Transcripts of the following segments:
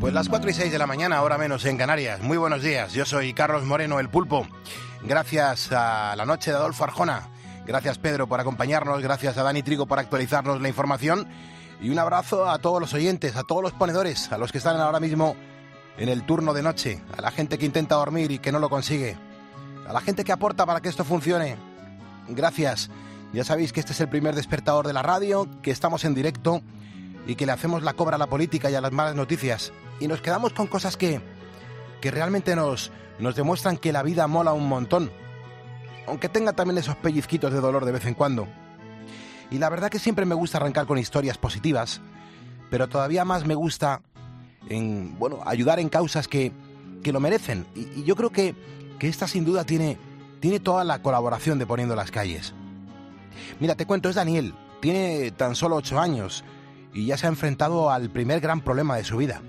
Pues las 4:06 de la mañana, hora menos en Canarias. Muy buenos días, yo soy Carlos Moreno, el Pulpo. Gracias a La Noche de Adolfo Arjona. Gracias, Pedro, por acompañarnos. Gracias a Dani Trigo por actualizarnos la información. Y un abrazo a todos los oyentes, a todos los ponedores, a los que están ahora mismo en el turno de noche, a la gente que intenta dormir y que no lo consigue, a la gente que aporta para que esto funcione. Gracias. Ya sabéis que este es el primer despertador de la radio, que estamos en directo y que le hacemos la cobra a la política y a las malas noticias. Y nos quedamos con cosas que realmente nos demuestran que la vida mola un montón, aunque tenga también esos pellizquitos de dolor de vez en cuando. Y la verdad que siempre me gusta arrancar con historias positivas, pero todavía más me gusta ayudar en causas que lo merecen. Y yo creo que esta sin duda tiene toda la colaboración de Poniendo las Calles. Mira, te cuento, es Daniel, tiene tan solo 8 años y ya se ha enfrentado al primer gran problema de su vida.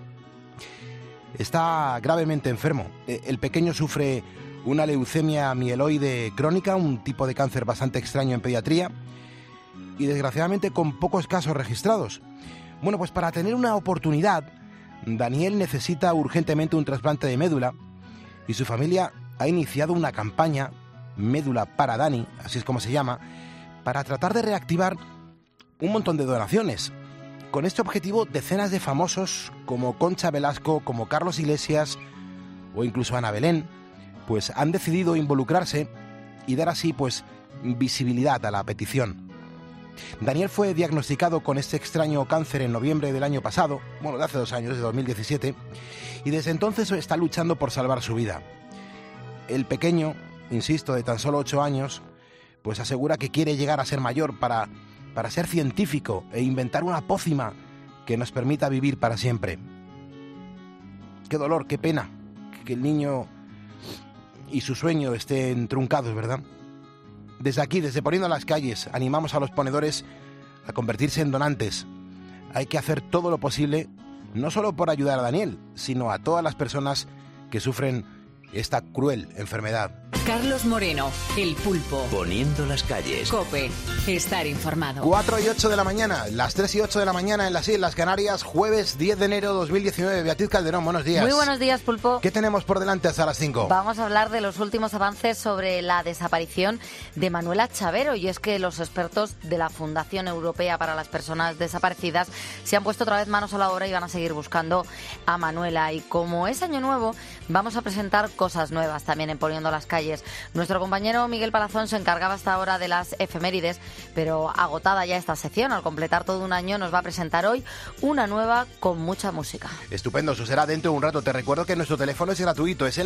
Está gravemente enfermo. El pequeño sufre una leucemia mieloide crónica, un tipo de cáncer bastante extraño en pediatría y desgraciadamente con pocos casos registrados. Bueno, pues para tener una oportunidad, Daniel necesita urgentemente un trasplante de médula y su familia ha iniciado una campaña, Médula para Dani, así es como se llama, para tratar de reactivar un montón de donaciones. Con este objetivo, decenas de famosos como Concha Velasco, como Carlos Iglesias o incluso Ana Belén, pues han decidido involucrarse y dar así pues visibilidad a la petición. Daniel fue diagnosticado con este extraño cáncer en noviembre del año pasado, de hace 2 años, de 2017, y desde entonces está luchando por salvar su vida. El pequeño, insisto, de tan solo 8 años, pues asegura que quiere llegar a ser mayor para ser científico e inventar una pócima que nos permita vivir para siempre. Qué dolor, qué pena que el niño y su sueño estén truncados, ¿verdad? Desde aquí, desde Poniendo las Calles, animamos a los ponedores a convertirse en donantes. Hay que hacer todo lo posible, no solo por ayudar a Daniel, sino a todas las personas que sufren esta cruel enfermedad. Carlos Moreno, el Pulpo. Poniendo las Calles. COPE. Estar informado. 4:08 de la mañana, las 3:08 de la mañana en las Islas Canarias, jueves 10 de enero 2019. Beatriz Calderón, buenos días. Muy buenos días, Pulpo. ¿Qué tenemos por delante hasta las 5? Vamos a hablar de los últimos avances sobre la desaparición de Manuela Chavero. Y es que los expertos de la Fundación Europea para las Personas Desaparecidas se han puesto otra vez manos a la obra y van a seguir buscando a Manuela. Y como es año nuevo, vamos a presentar cosas nuevas también en Poniendo las Calles. Nuestro compañero Miguel Palazón se encargaba hasta ahora de las efemérides, pero agotada ya esta sección, al completar todo un año, nos va a presentar hoy una nueva con mucha música. Estupendo, eso será dentro de un rato. Te recuerdo que nuestro teléfono es gratuito, es el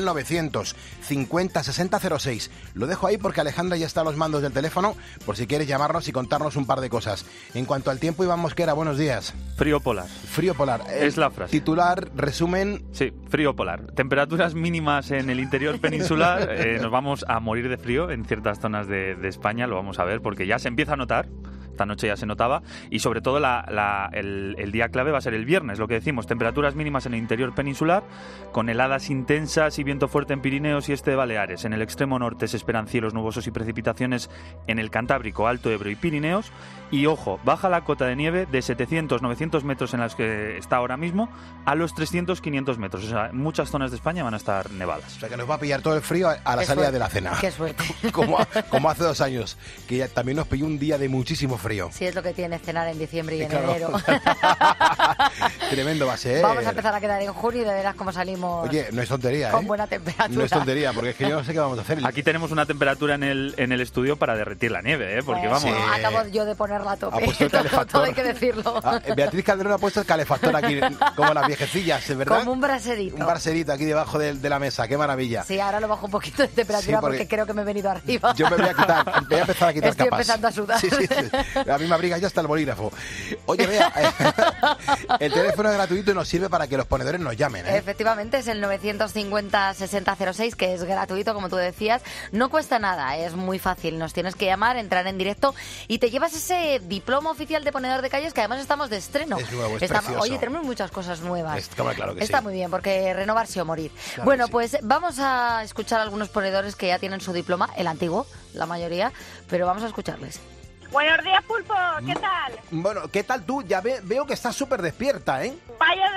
950 6006. Lo dejo ahí porque Alejandra ya está a los mandos del teléfono, por si quieres llamarnos y contarnos un par de cosas. En cuanto al tiempo, Iván Mosquera, buenos días. Frío polar. Frío polar. Es la frase. Titular, resumen. Sí, frío polar. Temperaturas mínimas en el interior peninsular. Nos vamos a morir de frío en ciertas zonas de España, lo vamos a ver, porque ya se empieza a notar. Esta noche ya se notaba y sobre todo el día clave va a ser el viernes, lo que decimos, temperaturas mínimas en el interior peninsular, con heladas intensas y viento fuerte en Pirineos y este de Baleares. En el extremo norte se esperan cielos nubosos y precipitaciones en el Cantábrico, Alto Ebro y Pirineos. Y ojo, baja la cota de nieve de 700-900 metros en las que está ahora mismo a los 300-500 metros. O sea, muchas zonas de España van a estar nevadas. O sea, que nos va a pillar todo el frío a la salida de la cena. Qué suerte. como hace 2 años, que ya también nos pilló un día de muchísimo frío. Sí, es lo que tiene cenar en diciembre y en enero. Tremendo va a ser. Vamos a empezar a quedar en junio y de veras cómo salimos. Oye, no es tontería, con buena temperatura. No es tontería, porque es que yo no sé qué vamos a hacer. Aquí tenemos una temperatura en el estudio para derretir la nieve, porque vamos. Sí. Acabo yo de ponerla a tope. Ha puesto el calefactor. Todo hay que decirlo. Beatriz Calderón ha puesto el calefactor aquí, como las viejecillas, ¿verdad? Como un braserito. Un braserito aquí debajo de la mesa, qué maravilla. Sí, ahora lo bajo un poquito de temperatura porque creo que me he venido arriba. Yo me voy a empezar a quitar Estoy capas. empezando a sudar. Sí. A mí me abriga ya hasta el bolígrafo. Oye, vea, el teléfono es gratuito y nos sirve para que los ponedores nos llamen, ¿eh? Efectivamente, es el 950-6006, que es gratuito, como tú decías. No cuesta nada, es muy fácil. Nos tienes que llamar, entrar en directo y te llevas ese diploma oficial de ponedor de calles, que además estamos de estreno. Es nuevo, es precioso. Oye, tenemos muchas cosas nuevas. Claro que Está sí. muy bien, porque renovarse o morir. Claro bueno, sí. Pues vamos a escuchar a algunos ponedores que ya tienen su diploma, el antiguo, la mayoría, pero vamos a escucharles. Buenos días, Pulpo, ¿qué tal? Bueno, ¿qué tal tú? Ya veo que estás súper despierta, ¿eh? Vaya desde las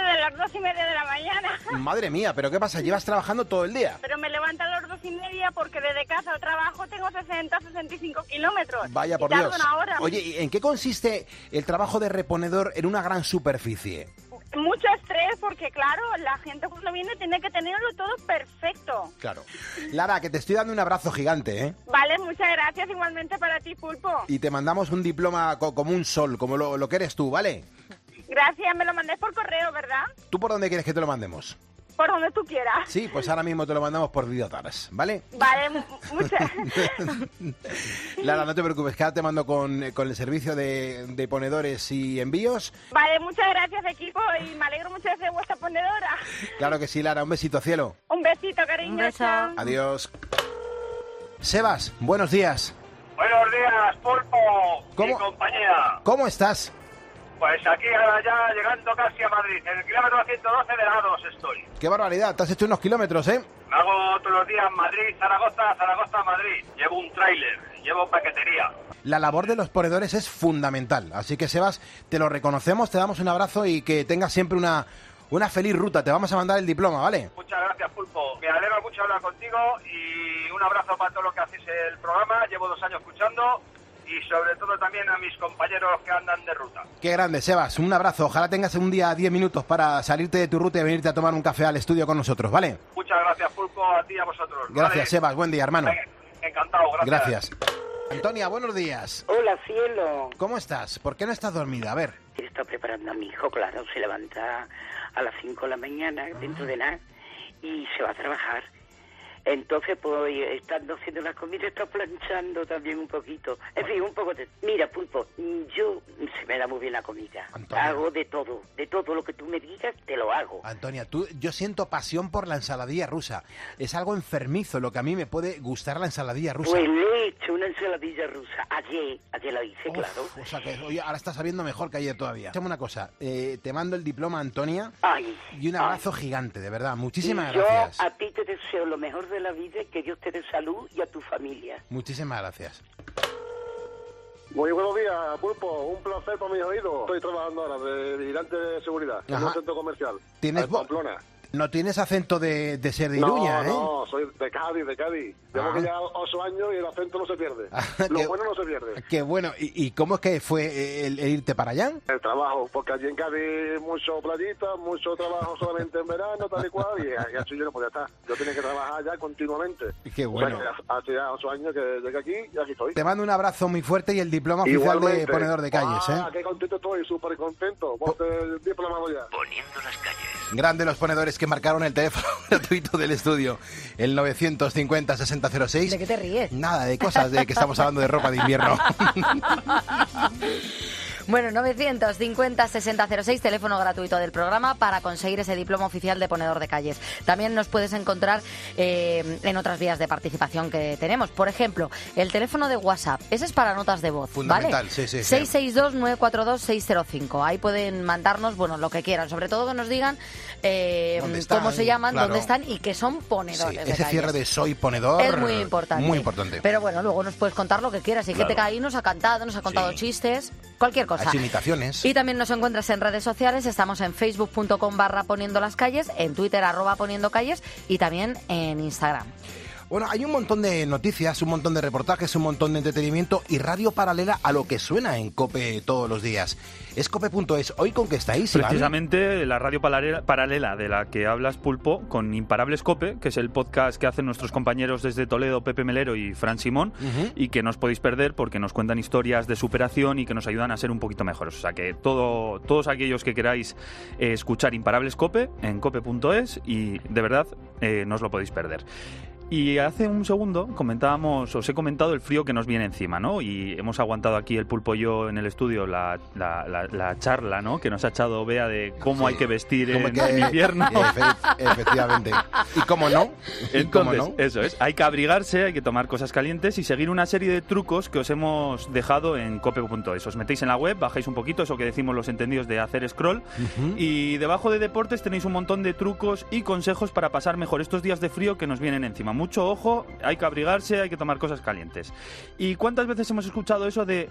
2:30 de la mañana. Madre mía, ¿pero qué pasa? ¿Llevas trabajando todo el día? Pero me levanto a las 2:30 porque desde casa al trabajo tengo 65 kilómetros. Vaya, por y tardo Dios. una hora. Oye, ¿y en qué consiste el trabajo de reponedor en una gran superficie? Mucho estrés porque, claro, la gente cuando viene tiene que tenerlo todo perfecto. Claro. Lara, que te estoy dando un abrazo gigante, ¿eh? Vale, muchas gracias igualmente para ti, Pulpo. Y te mandamos un diploma como un sol, como lo que eres tú, ¿vale? Gracias, me lo mandé por correo, ¿verdad? ¿Tú por dónde quieres que te lo mandemos? Por donde tú quieras. Sí, pues ahora mismo te lo mandamos por Videotars, ¿vale? Vale, muchas. Lara, no te preocupes, que ahora te mando con el servicio de ponedores y envíos. Vale, muchas gracias, equipo, y me alegro mucho de ser vuestra ponedora. Claro que sí, Lara, un besito, cielo. Un besito, cariño. Un beso. Chao. Adiós. Sebas, buenos días. Buenos días, Pulpo ¿Cómo? y compañía. ¿Cómo estás? Pues aquí ahora ya llegando casi a Madrid. En el kilómetro 112 de Lados estoy. Qué barbaridad, te has hecho unos kilómetros, ¿eh? Me hago todos los días Madrid, Zaragoza, Zaragoza, Madrid. Llevo un tráiler, llevo paquetería. La labor de los ponedores es fundamental, así que Sebas, te lo reconocemos, te damos un abrazo y que tengas siempre una feliz ruta. Te vamos a mandar el diploma, ¿vale? Muchas gracias, Pulpo. Me alegra mucho hablar contigo y un abrazo para todo lo que hacéis el programa. Llevo 2 años escuchando y sobre todo también a mis compañeros que andan de ruta. Qué grande, Sebas, un abrazo. Ojalá tengas un día 10 minutos para salirte de tu ruta y venirte a tomar un café al estudio con nosotros, ¿vale? Muchas gracias, Pulpo, a ti y a vosotros. Gracias, ¿vale? Sebas, buen día, hermano. Encantado, gracias. Gracias. Antonia, buenos días. Hola, cielo. ¿Cómo estás? ¿Por qué no estás dormida? A ver. Está preparando a mi hijo, claro, se levanta a las 5 de la mañana, dentro de nada, y se va a trabajar. Entonces, pues, estando haciendo la comida, está planchando también un poquito. En fin, un poco de... Mira, Pulpo, yo se me da muy bien la comida. Antonia. Hago de todo lo que tú me digas, te lo hago. Antonia, yo siento pasión por la ensaladilla rusa. Es algo enfermizo lo que a mí me puede gustar la ensaladilla rusa. Pues le he hecho una ensaladilla rusa. Ayer la hice, Uf, claro. O sea que oye, ahora está sabiendo mejor que ayer todavía. Escúchame una cosa, te mando el diploma, Antonia, Ay, y un abrazo gigante, de verdad. Muchísimas y yo gracias. a ti te deseo lo mejor de la vida, que Dios te dé salud y a tu familia. Muchísimas gracias. Muy buenos días, Pulpo. Un placer para mis oídos. Estoy trabajando ahora de vigilante de seguridad en Ajá. un centro comercial. ¿Tienes en Pamplona. No tienes acento de ser de Iruña, ¿eh? No, soy de Cádiz, de Cádiz. Llevo aquí ya 8 años y el acento no se pierde. Lo bueno no se pierde. Qué bueno. ¿Y cómo es que fue el irte para allá? El trabajo, porque allí en Cádiz mucho playita, mucho trabajo solamente en verano, tal y cual, y así yo no podía estar. Yo tenía que trabajar allá continuamente. Qué bueno. O sea, que hace ya 8 años que llegué aquí y aquí estoy. Te mando un abrazo muy fuerte y el diploma oficial Igualmente. de ponedor de calles, ¿eh? Qué contento estoy, súper contento. Ponte el diploma ya. Poniendo las calles. Grande los ponedores que marcaron el teléfono gratuito del estudio, el 950-6006. ¿De qué te ríes? Nada, de cosas de que estamos hablando de ropa de invierno. Bueno, 950-6006, teléfono gratuito del programa para conseguir ese diploma oficial de ponedor de calles. También nos puedes encontrar en otras vías de participación que tenemos. Por ejemplo, el teléfono de WhatsApp. Ese es para notas de voz, Fundamental, ¿vale? sí. 662-942-605. Ahí pueden mandarnos, bueno, lo que quieran. Sobre todo que nos digan cómo se llaman, claro. dónde están y que son Sí, ponedores de ese calles. cierre de soy ponedor Es muy importante. Muy importante. Pero bueno, luego nos puedes contar lo que quieras. Hay gente que ahí nos ha cantado, nos ha contado Sí. chistes, cualquier cosa. Ha hecho imitaciones. Y también nos encuentras en redes sociales. Estamos en facebook.com/poniendo las calles, en Twitter @poniendo calles y también en Instagram. Bueno, hay un montón de noticias, un montón de reportajes, un montón de entretenimiento y radio paralela a lo que suena en COPE todos los días. Es cope.es. ¿Hoy con qué estáis, Iván? Precisamente la radio paralela de la que hablas, Pulpo, con Imparables Cope, que es el podcast que hacen nuestros compañeros desde Toledo, Pepe Melero y Fran Simón, y que no os podéis perder porque nos cuentan historias de superación y que nos ayudan a ser un poquito mejores. O sea que todos aquellos que queráis escuchar Imparables Cope en cope.es y de verdad no os lo podéis perder. Y hace un segundo os he comentado el frío que nos viene encima, ¿no? Y hemos aguantado aquí el Pulpo y yo en el estudio la charla, ¿no? Que nos ha echado Bea de cómo hay que vestir en invierno. Efectivamente. ¿Y cómo no? Entonces, eso es. Hay que abrigarse, hay que tomar cosas calientes y seguir una serie de trucos que os hemos dejado en cope.es. Os metéis en la web, bajáis un poquito, eso que decimos los entendidos de hacer scroll, y debajo de deportes tenéis un montón de trucos y consejos para pasar mejor estos días de frío que nos vienen encima. Mucho ojo, hay que abrigarse, hay que tomar cosas calientes. ¿Y cuántas veces hemos escuchado eso de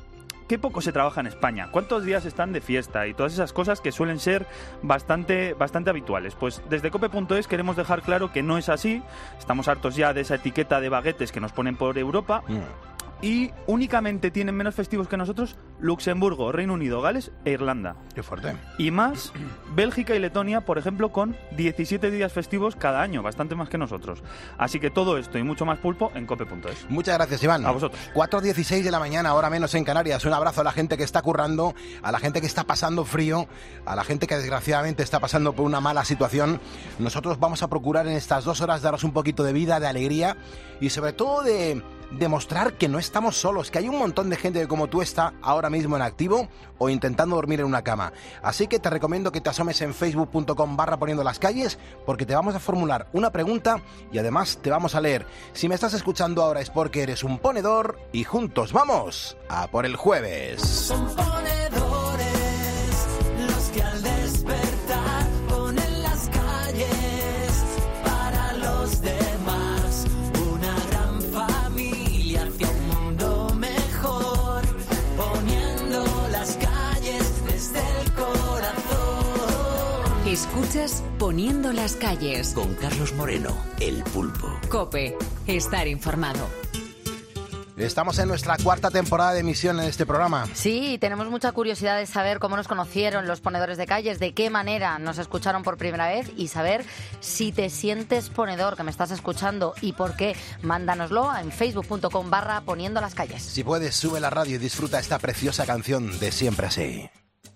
qué poco se trabaja en España, cuántos días están de fiesta y todas esas cosas que suelen ser bastante habituales. Pues desde cope.es queremos dejar claro que no es así. Estamos hartos ya de esa etiqueta de baguetes que nos ponen por Europa. Y únicamente tienen menos festivos que nosotros Luxemburgo, Reino Unido, Gales e Irlanda. Qué fuerte. Y más Bélgica y Letonia, por ejemplo, con 17 días festivos cada año, bastante más que nosotros. Así que todo esto y mucho más pulpo en cope.es. Muchas gracias, Iván. A vosotros. 4:16 de la mañana, hora menos en Canarias. Un abrazo a la gente que está currando, a la gente que está pasando frío, a la gente que desgraciadamente está pasando por una mala situación. Nosotros vamos a procurar en estas 2 horas daros un poquito de vida, de alegría y sobre todo de demostrar que no estamos solos, que hay un montón de gente que como tú está ahora mismo en activo o intentando dormir en una cama. Así que te recomiendo que te asomes en facebook.com/poniendo las calles, porque te vamos a formular una pregunta y además te vamos a leer. Si me estás escuchando ahora es porque eres un ponedor y juntos vamos a por el jueves. Son ponedores los que al despertar ponen las calles para los demás. Una gran familia hacia un mundo mejor, poniendo las calles desde el corazón. Escuchas Poniendo las calles Con Carlos Moreno, el pulpo. Cope, estar informado. Estamos en nuestra 4ª temporada de emisión en este programa. Sí, tenemos mucha curiosidad de saber cómo nos conocieron los ponedores de calles, de qué manera nos escucharon por primera vez y saber si te sientes ponedor, que me estás escuchando, y por qué. Mándanoslo en facebook.com/poniendo las calles. Si puedes, sube la radio y disfruta esta preciosa canción de Siempre Así.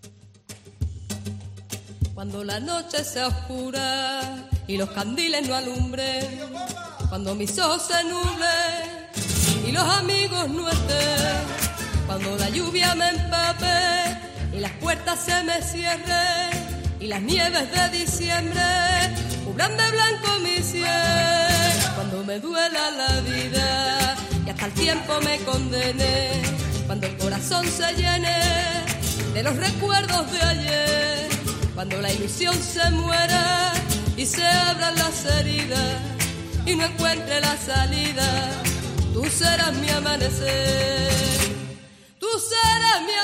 Cuando la noche se oscura y los candiles no alumbren, cuando mis ojos se nublen y los amigos no estén, cuando la lluvia me empape y las puertas se me cierren y las nieves de diciembre cubran de blanco mi sien, cuando me duela la vida y hasta el tiempo me condene, cuando el corazón se llene de los recuerdos de ayer, cuando la ilusión se muera y se abran las heridas y no encuentre la salida, tú serás mi amanecer, tú serás mi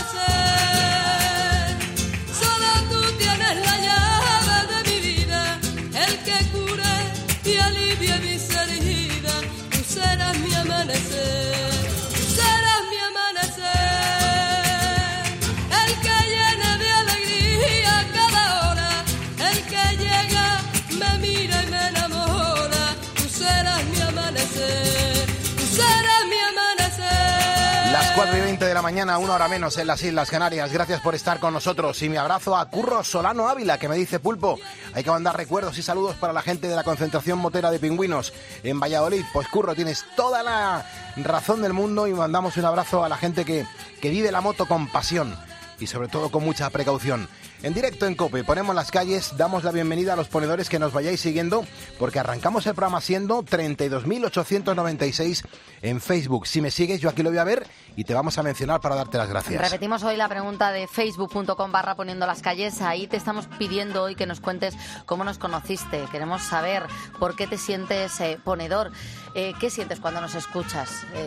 amanecer. Solo tú tienes la llave de mi vida, el que cure y alivie mis heridas. Tú serás mi amanecer, tú serás mi amanecer, el que llene de alegría cada hora, el que llega, me mira y me enamora. Tú serás mi amanecer, tú serás mi amanecer. Las 4:20 de la mañana, 1 hora menos en las Islas Canarias. Gracias por estar con nosotros y mi abrazo a Curro Solano Ávila, que me dice: Pulpo, hay que mandar recuerdos y saludos para la gente de la concentración motera de pingüinos en Valladolid. Pues Curro, tienes toda la razón del mundo y mandamos un abrazo a la gente que vive la moto con pasión y sobre todo con mucha precaución. En directo en COPE, ponemos las calles, damos la bienvenida a los ponedores que nos vayáis siguiendo, porque arrancamos el programa siendo 32.896 en Facebook. Si me sigues, yo aquí lo voy a ver y te vamos a mencionar para darte las gracias. Repetimos hoy la pregunta de facebook.com/poniendo las calles. Ahí te estamos pidiendo hoy que nos cuentes cómo nos conociste. Queremos saber por qué te sientes ponedor. ¿Qué sientes cuando nos escuchas?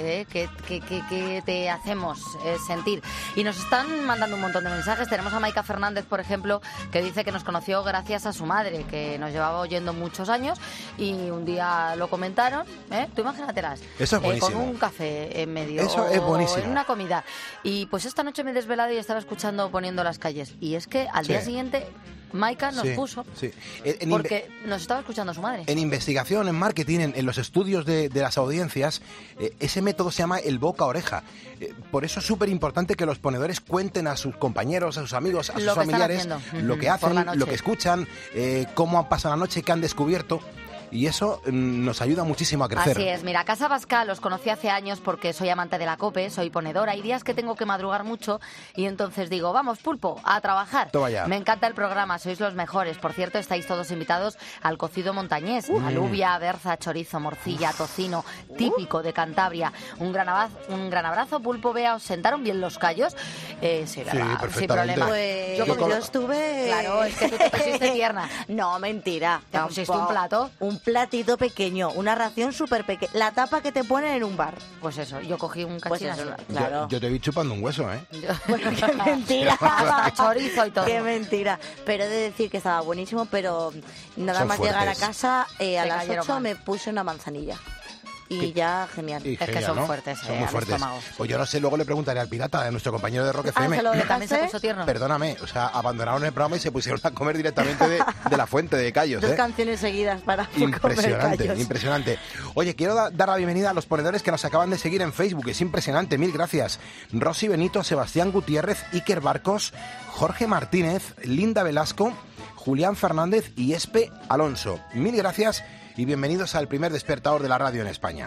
¿Qué te hacemos sentir? Y nos están mandando un montón de mensajes. Tenemos a Maika Fernández, por ejemplo, que dice que nos conoció gracias a su madre, que nos llevaba oyendo muchos años y un día lo comentaron. Tú imagínatelas. Eso es buenísimo. Con un café en medio. Eso es buenísimo. En una comida. Y pues esta noche me he desvelado y estaba escuchando Poniendo las calles. Y es que al día siguiente Maika nos puso porque nos estaba escuchando su madre. En investigación, en marketing, en los estudios de las audiencias, ese método se llama el boca-oreja. Por eso es súper importante que los ponedores cuenten a sus compañeros, a sus amigos, a sus familiares lo que hacen, lo que escuchan, cómo han pasado la noche, qué han descubierto. Y eso nos ayuda muchísimo a crecer. Así es. Mira, Casa Bascal los conocí hace años porque soy amante de la COPE, soy ponedora. Hay días que tengo que madrugar mucho y entonces digo, vamos, Pulpo, a trabajar. Toma ya. Me encanta el programa, sois los mejores. Por cierto, estáis todos invitados al cocido montañés. Alubia, berza, chorizo, morcilla, tocino, típico de Cantabria. Un gran abrazo, Pulpo. Bea, ¿os sentaron bien los callos? Sí, ¿verdad? Sin problema. Pues yo estuve... Claro, es que tú te pusiste tierna. No, mentira. ¿Te pusiste un plato? Un platito pequeño, una ración súper pequeña, la tapa que te ponen en un bar. Pues eso, yo cogí un Pues cachín eso, así. claro. Yo te vi chupando un hueso, ¿eh? Bueno, qué mentira. Chorizo y todo. Qué mentira. Pero he de decir que estaba buenísimo, pero nada Son más llegar a fuertes. casa, a las cayeron 8 mal. me puse una manzanilla. Y ya, genial. Y Es que genial, son ¿no? fuertes, Son muy al fuertes. estómago. Pues yo no sé, luego le preguntaré al pirata, a nuestro compañero de Rock FM. ¿se lo Que también se dejaste? puso tierno. Perdóname, o sea, abandonaron el programa y se pusieron a comer directamente de la fuente de Callos, Dos ¿eh? canciones seguidas para comer Impresionante, callos. impresionante. Oye, quiero dar la bienvenida a los ponedores que nos acaban de seguir en Facebook. Es impresionante, mil gracias. Rosy Benito, Sebastián Gutiérrez, Iker Barcos, Jorge Martínez, Linda Velasco, Julián Fernández y Espe Alonso. Mil gracias y bienvenidos al primer despertador de la radio en España.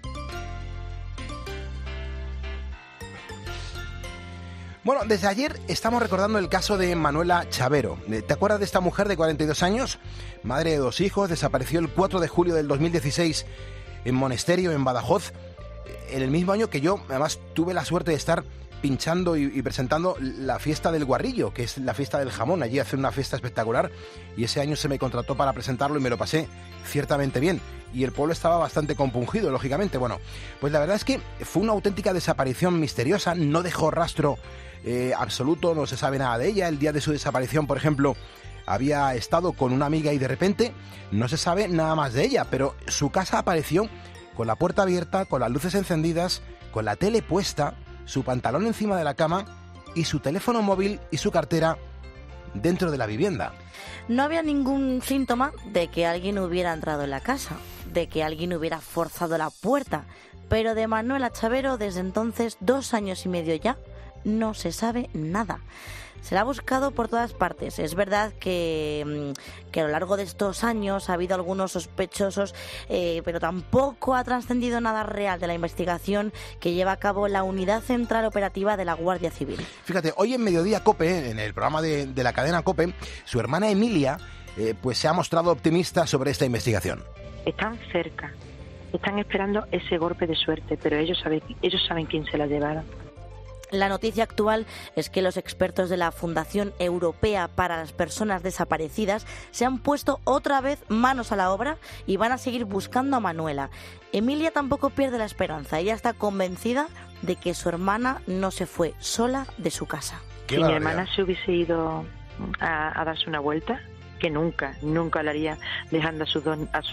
Bueno, desde ayer estamos recordando el caso de Manuela Chavero. ¿Te acuerdas de esta mujer de 42 años? Madre de 2 hijos, desapareció el 4 de julio del 2016 en Monesterio, en Badajoz, en el mismo año que yo. Además, tuve la suerte de estar pinchando y presentando la fiesta del Guarrillo, que es la fiesta del jamón. Allí hacen una fiesta espectacular y ese año se me contrató para presentarlo y me lo pasé ciertamente bien. Y el pueblo estaba bastante compungido, lógicamente. Bueno, pues la verdad es que fue una auténtica desaparición misteriosa, no dejó rastro absoluto, no se sabe nada de ella. El día de su desaparición, por ejemplo, había estado con una amiga y de repente no se sabe nada más de ella, pero su casa apareció con la puerta abierta, con las luces encendidas, con la tele puesta, su pantalón encima de la cama y su teléfono móvil y su cartera dentro de la vivienda. No había ningún síntoma de que alguien hubiera entrado en la casa, de que alguien hubiera forzado la puerta, pero de Manuela Chavero desde entonces, 2 años y medio ya, no se sabe nada. Se la ha buscado por todas partes. Es verdad que a lo largo de estos años ha habido algunos sospechosos, pero tampoco ha trascendido nada real de la investigación que lleva a cabo la Unidad Central Operativa de la Guardia Civil. Fíjate, hoy en Mediodía COPE, en el programa de la cadena COPE, su hermana Emilia pues se ha mostrado optimista sobre esta investigación. Están cerca, están esperando ese golpe de suerte, pero ellos saben quién se la llevaron. La noticia actual es que los expertos de la Fundación Europea para las Personas Desaparecidas se han puesto otra vez manos a la obra y van a seguir buscando a Manuela. Emilia tampoco pierde la esperanza. Ella está convencida de que su hermana no se fue sola de su casa. Si mi hermana se hubiese ido a darse una vuelta, que nunca lo haría dejando a sus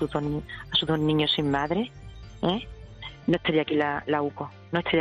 dos niños sin madre, no estaría aquí la UCO,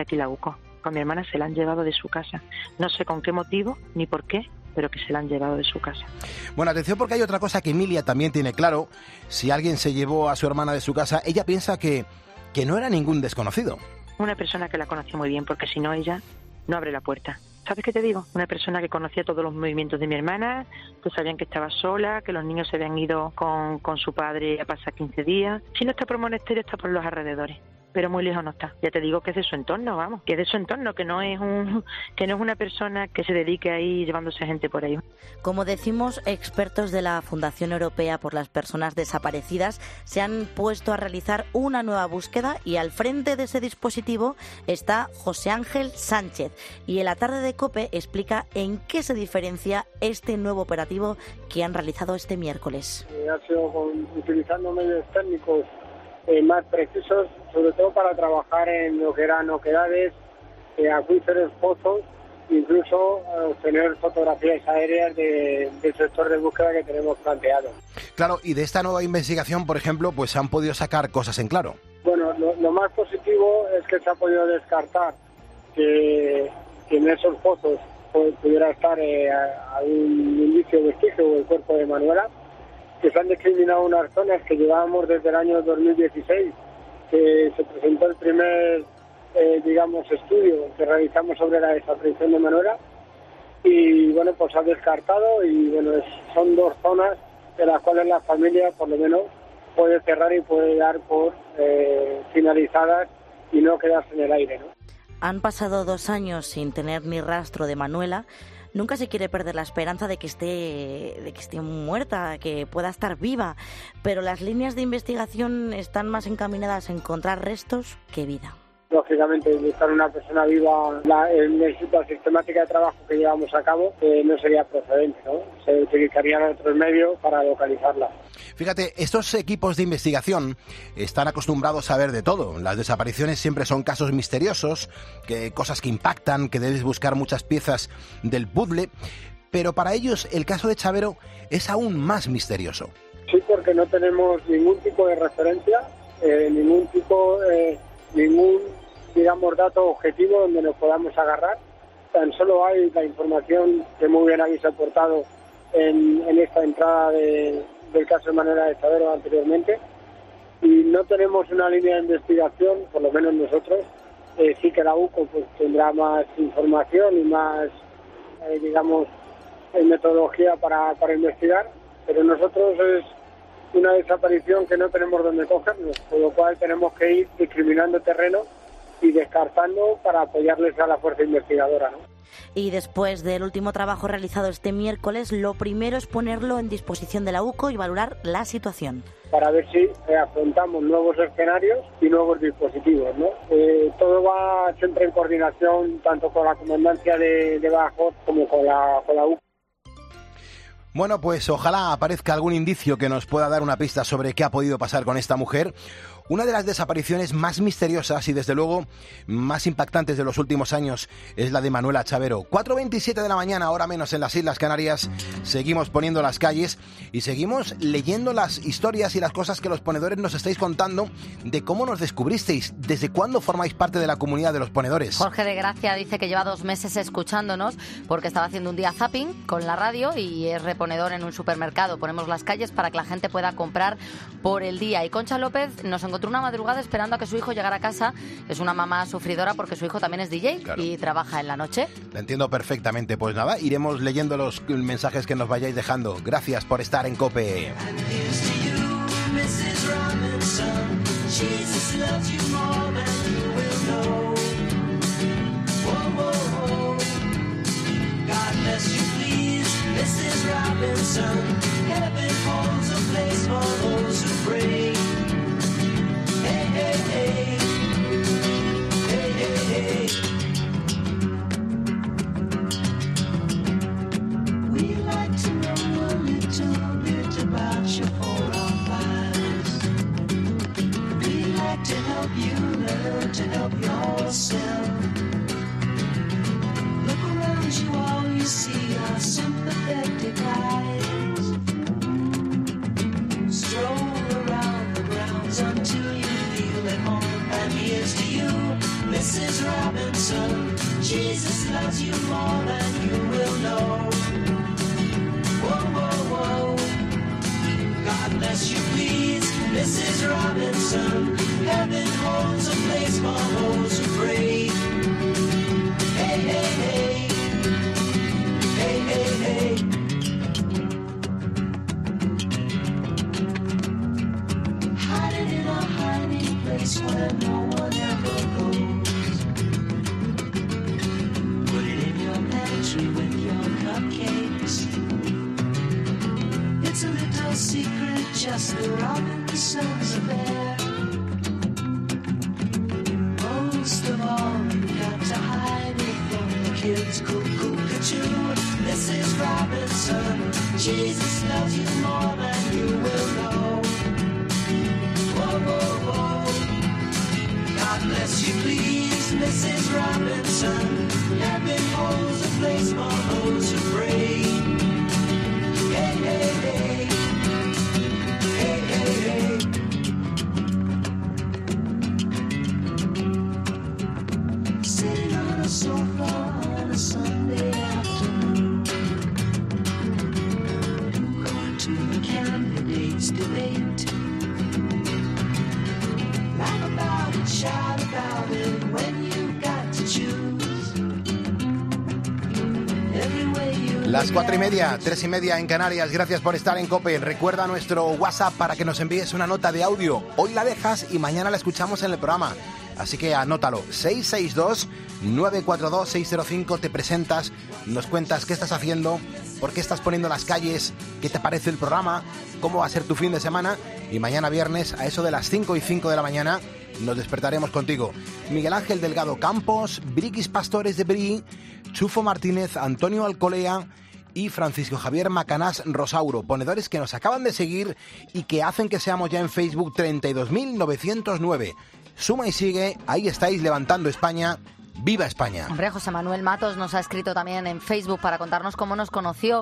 Con mi hermana se la han llevado de su casa. No sé con qué motivo ni por qué, pero que se la han llevado de su casa. Bueno, atención, porque hay otra cosa que Emilia también tiene claro. Si alguien se llevó a su hermana de su casa, ella piensa que no era ningún desconocido. Una persona que la conoció muy bien, porque si no ella no abre la puerta. ¿Sabes qué te digo? Una persona que conocía todos los movimientos de mi hermana, que sabían que estaba sola, que los niños se habían ido con su padre a pasar 15 días. Si no está por Monesterio, está por los alrededores. Pero muy lejos no está. Ya te digo que es de su entorno, vamos. Que es de su entorno, que no es una persona que se dedique ahí llevándose gente por ahí. Como decimos, expertos de la Fundación Europea por las Personas Desaparecidas se han puesto a realizar una nueva búsqueda y al frente de ese dispositivo está José Ángel Sánchez. Y en la tarde de COPE explica en qué se diferencia este nuevo operativo que han realizado este miércoles. Ha sido utilizando medios técnicos más precisos, sobre todo para trabajar en lo que eran oquedades, acuíferos, pozos, incluso obtener fotografías aéreas del sector de búsqueda que tenemos planteado. Claro, y de esta nueva investigación, por ejemplo, pues han podido sacar cosas en claro. Bueno, lo más positivo es que se ha podido descartar que en esos pozos pudiera estar algún indicio vestigio del cuerpo de Manuela, que se han discriminado unas zonas que llevábamos desde el año 2016, que se presentó el primer, estudio que realizamos sobre la desaparición de Manuela, y bueno, pues se ha descartado, y bueno, son 2 zonas de las cuales la familia, por lo menos, puede cerrar y puede dar por finalizadas y no quedarse en el aire, ¿no? Han pasado 2 años sin tener ni rastro de Manuela. Nunca se quiere perder la esperanza de que esté muerta, que pueda estar viva, pero las líneas de investigación están más encaminadas a encontrar restos que vida. Lógicamente, buscar una persona viva en la sistemática de trabajo que llevamos a cabo no sería procedente, ¿no? Se utilizarían otros medios para localizarla. Fíjate, estos equipos de investigación están acostumbrados a ver de todo. Las desapariciones siempre son casos misteriosos, cosas que impactan, que debes buscar muchas piezas del puzzle, pero para ellos el caso de Chavero es aún más misterioso. Sí, porque no tenemos ningún tipo de referencia, ningún digamos, dato objetivo donde nos podamos agarrar. Tan solo hay la información que muy bien habéis aportado en esta entrada del caso de Manuela de Chavero anteriormente, y no tenemos una línea de investigación, por lo menos nosotros. Sí que la UCO pues tendrá más información y más, digamos, metodología para investigar, pero nosotros es una desaparición que no tenemos donde cogernos, por lo cual tenemos que ir discriminando terreno y descartando para apoyarles a la fuerza investigadora, ¿no? Y después del último trabajo realizado este miércoles, lo primero es ponerlo en disposición de la UCO y valorar la situación. Para ver si afrontamos nuevos escenarios y nuevos dispositivos, ¿no? Todo va siempre en coordinación tanto con la Comandancia de Badajoz como con la UCO. Bueno, pues ojalá aparezca algún indicio que nos pueda dar una pista sobre qué ha podido pasar con esta mujer. Una de las desapariciones más misteriosas y desde luego más impactantes de los últimos años es la de Manuela Chavero. 4:27 de la mañana, hora menos en las Islas Canarias. Seguimos poniendo las calles y seguimos leyendo las historias y las cosas que los ponedores nos estáis contando de cómo nos descubristeis, desde cuándo formáis parte de la comunidad de los ponedores. Jorge de Gracia dice que lleva 2 meses escuchándonos porque estaba haciendo un día zapping con la radio y es reponedor en un supermercado. Ponemos las calles para que la gente pueda comprar por el día. Y Concha López nos encontró una madrugada esperando a que su hijo llegara a casa. Es una mamá sufridora porque su hijo también es DJ, claro, y trabaja en la noche. Lo entiendo perfectamente. Pues nada, iremos leyendo los mensajes que nos vayáis dejando. Gracias por estar en COPE. To help you learn to help yourself. Look around you, all you see are sympathetic eyes. Stroll around the grounds until you feel at home. And here's to you, Mrs. Robinson. Jesus loves you more than you will know. Whoa, whoa, whoa. God bless you, please, Mrs. Robinson. Heaven holds a place for those who pray. Hey, hey, hey. Hey, hey, hey. Hiding in a hiding place where no one ever goes. Put it in your pantry with your cupcakes. It's a little secret, just the Robinsons affair. Most of all, you got to hide it from the kids. Cuckoo-cuckoo, Mrs. Robinson. Jesus loves you more than you will know. Whoa, whoa, whoa. God bless you, please, Mrs. Robinson. Heaven holds a place for those who pray. Hey, hey, hey. Hey, hey, hey. Sitting on a sofa on a Sunday afternoon, going to the candidates' debate. Laugh about it, shout about it when you've got to choose. Every way you Las 4:30, 3:30 en Canarias. Gracias por estar en COPE. Recuerda nuestro WhatsApp para que nos envíes una nota de audio. Hoy la dejas y mañana la escuchamos en el programa. Así que anótalo, 662-942-605, te presentas, nos cuentas qué estás haciendo, por qué estás poniendo las calles, qué te parece el programa, cómo va a ser tu fin de semana, y mañana viernes a eso de las 5:05 de la mañana nos despertaremos contigo. Miguel Ángel Delgado Campos, Briquis Pastores de Brí, Chufo Martínez, Antonio Alcolea y Francisco Javier Macanás Rosauro, ponedores que nos acaban de seguir y que hacen que seamos ya en Facebook 32.909. Suma y sigue, ahí estáis levantando España. ¡Viva España! Hombre, José Manuel Matos nos ha escrito también en Facebook para contarnos cómo nos conoció.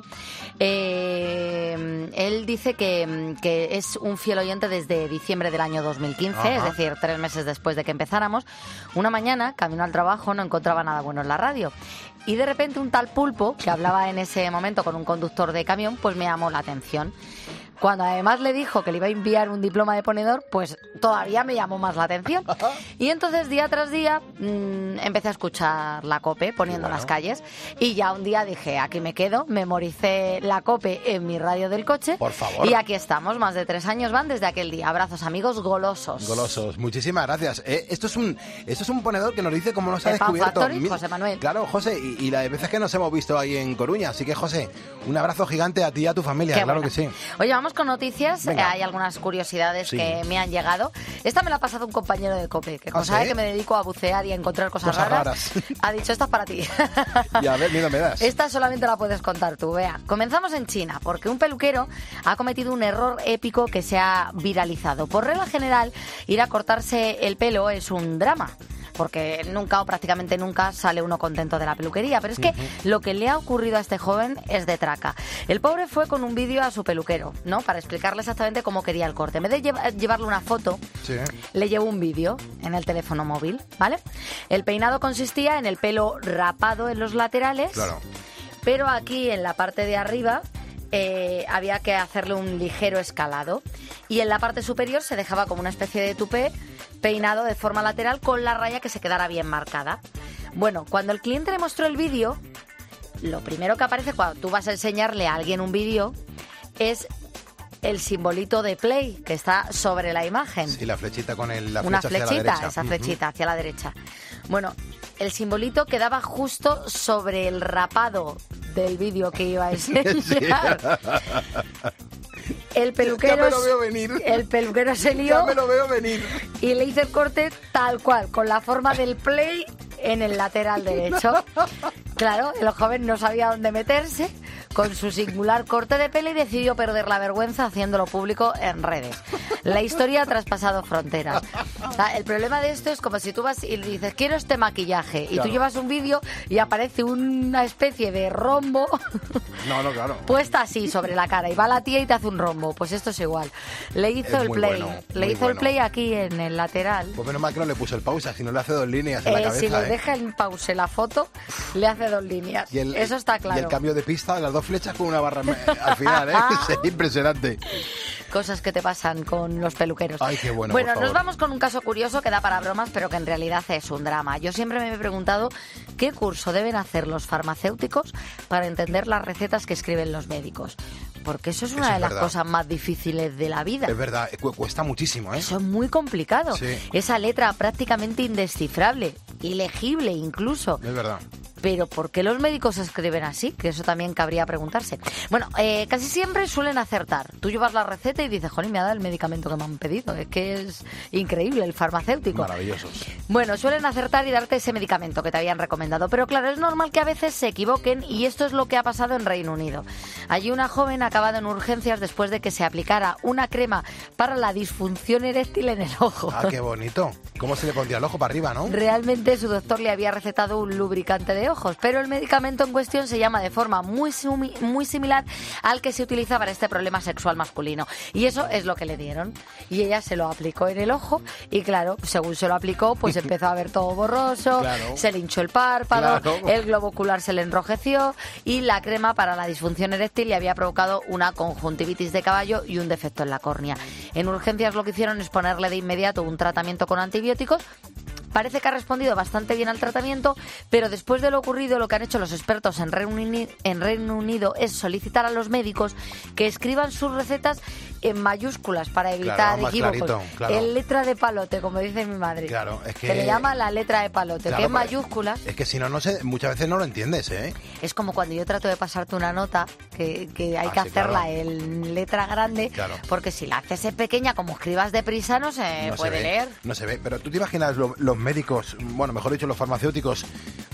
Él dice que es un fiel oyente desde diciembre del año 2015, Ajá. es decir, 3 meses después de que empezáramos. Una mañana, camino al trabajo, no encontraba nada bueno en la radio. Y de repente un tal Pulpo, que hablaba en ese momento con un conductor de camión, pues me llamó la atención. Cuando además le dijo que le iba a enviar un diploma de ponedor, pues todavía me llamó más la atención. Y entonces día tras día empecé a escuchar la COPE poniendo las calles, y ya un día dije, aquí me quedo, memoricé la COPE en mi radio del coche. Por favor. Y aquí estamos, más de 3 años van desde aquel día. Abrazos, amigos golosos. Golosos, muchísimas gracias. Esto es un ponedor que nos dice cómo nos ha El Fan descubierto. Factory, José Manuel. Claro, José, y las veces que nos hemos visto ahí en Coruña. Así que, José, un abrazo gigante a ti y a tu familia, Qué claro buena. que sí. Oye, vamos con noticias. Venga. Hay algunas curiosidades Sí. que me han llegado. Esta me la ha pasado un compañero de COPE, que como ¿Ah, sabe sí? que me dedico a bucear y a encontrar cosas Cosas raras, ha dicho, esta es para ti. Y a ver, mira, me das. Esta solamente la puedes contar tú, vea. Comenzamos en China, porque un peluquero ha cometido un error épico que se ha viralizado. Por regla general, ir a cortarse el pelo es un drama, porque nunca o prácticamente nunca sale uno contento de la peluquería. Pero es que lo que le ha ocurrido a este joven es de traca. El pobre fue con un vídeo a su peluquero, ¿no? Para explicarle exactamente cómo quería el corte. En vez de llevarle una foto, Sí. le llevó un vídeo en el teléfono móvil, ¿vale? El peinado consistía en el pelo rapado en los laterales, Claro. pero aquí en la parte de arriba había que hacerle un ligero escalado, y en la parte superior se dejaba como una especie de tupé peinado de forma lateral con la raya que se quedara bien marcada. Bueno, cuando el cliente le mostró el vídeo, lo primero que aparece cuando tú vas a enseñarle a alguien un vídeo es el simbolito de play que está sobre la imagen. Sí, la flechita con la Una flecha hacia la flechita, derecha. esa flechita hacia la derecha. Bueno, el simbolito quedaba justo sobre el rapado del vídeo que iba a enseñar. El peluquero, Ya me lo veo venir. El peluquero se lió. Ya me lo veo venir. Y le hice el corte tal cual, con la forma del play en el lateral derecho. Claro, el joven no sabía dónde meterse con su singular corte de pelo y decidió perder la vergüenza haciéndolo público en redes. La historia ha traspasado fronteras. O sea, el problema de esto es como si tú vas y le dices, quiero este maquillaje, y Claro. tú llevas un vídeo y aparece una especie de rombo No, claro. puesta así sobre la cara, y va la tía y te hace un rombo. Pues esto es igual. Le hizo Es el muy play. bueno, Le muy hizo el bueno. play aquí en el lateral. Pues menos mal que no le puso el pausa, si no le hace 2 líneas en la cabeza. Si le ¿eh? deja en pause la foto, le hace 2 líneas. Eso está claro. Y el cambio de pista, las 2 flechas con una barra al final, ¿eh? Es impresionante. Cosas que te pasan con los peluqueros. Ay, qué bueno, Bueno, por favor. nos vamos con un caso curioso que da para bromas, pero que en realidad es un drama. Yo siempre me he preguntado qué curso deben hacer los farmacéuticos para entender las recetas que escriben los médicos. Porque eso es una Eso de es las verdad. cosas más difíciles de la vida. Es verdad, cuesta muchísimo, ¿eh? Eso es muy complicado. Sí. Esa letra prácticamente indescifrable, ilegible incluso. Es verdad. Pero ¿por qué los médicos escriben así? Que eso también cabría preguntarse. Bueno, casi siempre suelen acertar. Tú llevas la receta y dices, jolín, me ha dado el medicamento que me han pedido. Es que es increíble el farmacéutico. Maravillosos. Bueno, suelen acertar y darte ese medicamento que te habían recomendado. Pero claro, es normal que a veces se equivoquen, y esto es lo que ha pasado en Reino Unido. Allí una joven ha acabado en urgencias después de que se aplicara una crema para la disfunción eréctil en el ojo. Ah, qué bonito. ¿Cómo se le pondría el ojo para arriba, no? Realmente su doctor le había recetado un lubricante de ojos, pero el medicamento en cuestión se llama de forma muy similar al que se utiliza para este problema sexual masculino. Y eso es lo que le dieron. Y ella se lo aplicó en el ojo y claro, según se lo aplicó, pues empezó a ver todo borroso, Claro. se le hinchó el párpado, Claro. el globo ocular se le enrojeció y la crema para la disfunción eréctil le había provocado una conjuntivitis de caballo y un defecto en la córnea. En urgencias lo que hicieron es ponerle de inmediato un tratamiento con antibióticos. Parece que ha respondido bastante bien al tratamiento, pero después de lo ocurrido, lo que han hecho los expertos en Reino Unido es solicitar a los médicos que escriban sus recetas en mayúsculas para evitar Claro, más equívocos. clarito, claro. En letra de palote, como dice mi madre. Claro, es que... Se le llama la letra de palote, Claro, que es pero- mayúscula. Es que si no, muchas veces no lo entiendes, ¿eh? Es como cuando yo trato de pasarte una nota, que hay que sí, hacerla claro. en letra grande, Claro. porque si la haces en pequeña, como escribas deprisa, no se No puede se ve, leer. No se ve, pero tú te imaginas los médicos, bueno, mejor dicho, los farmacéuticos,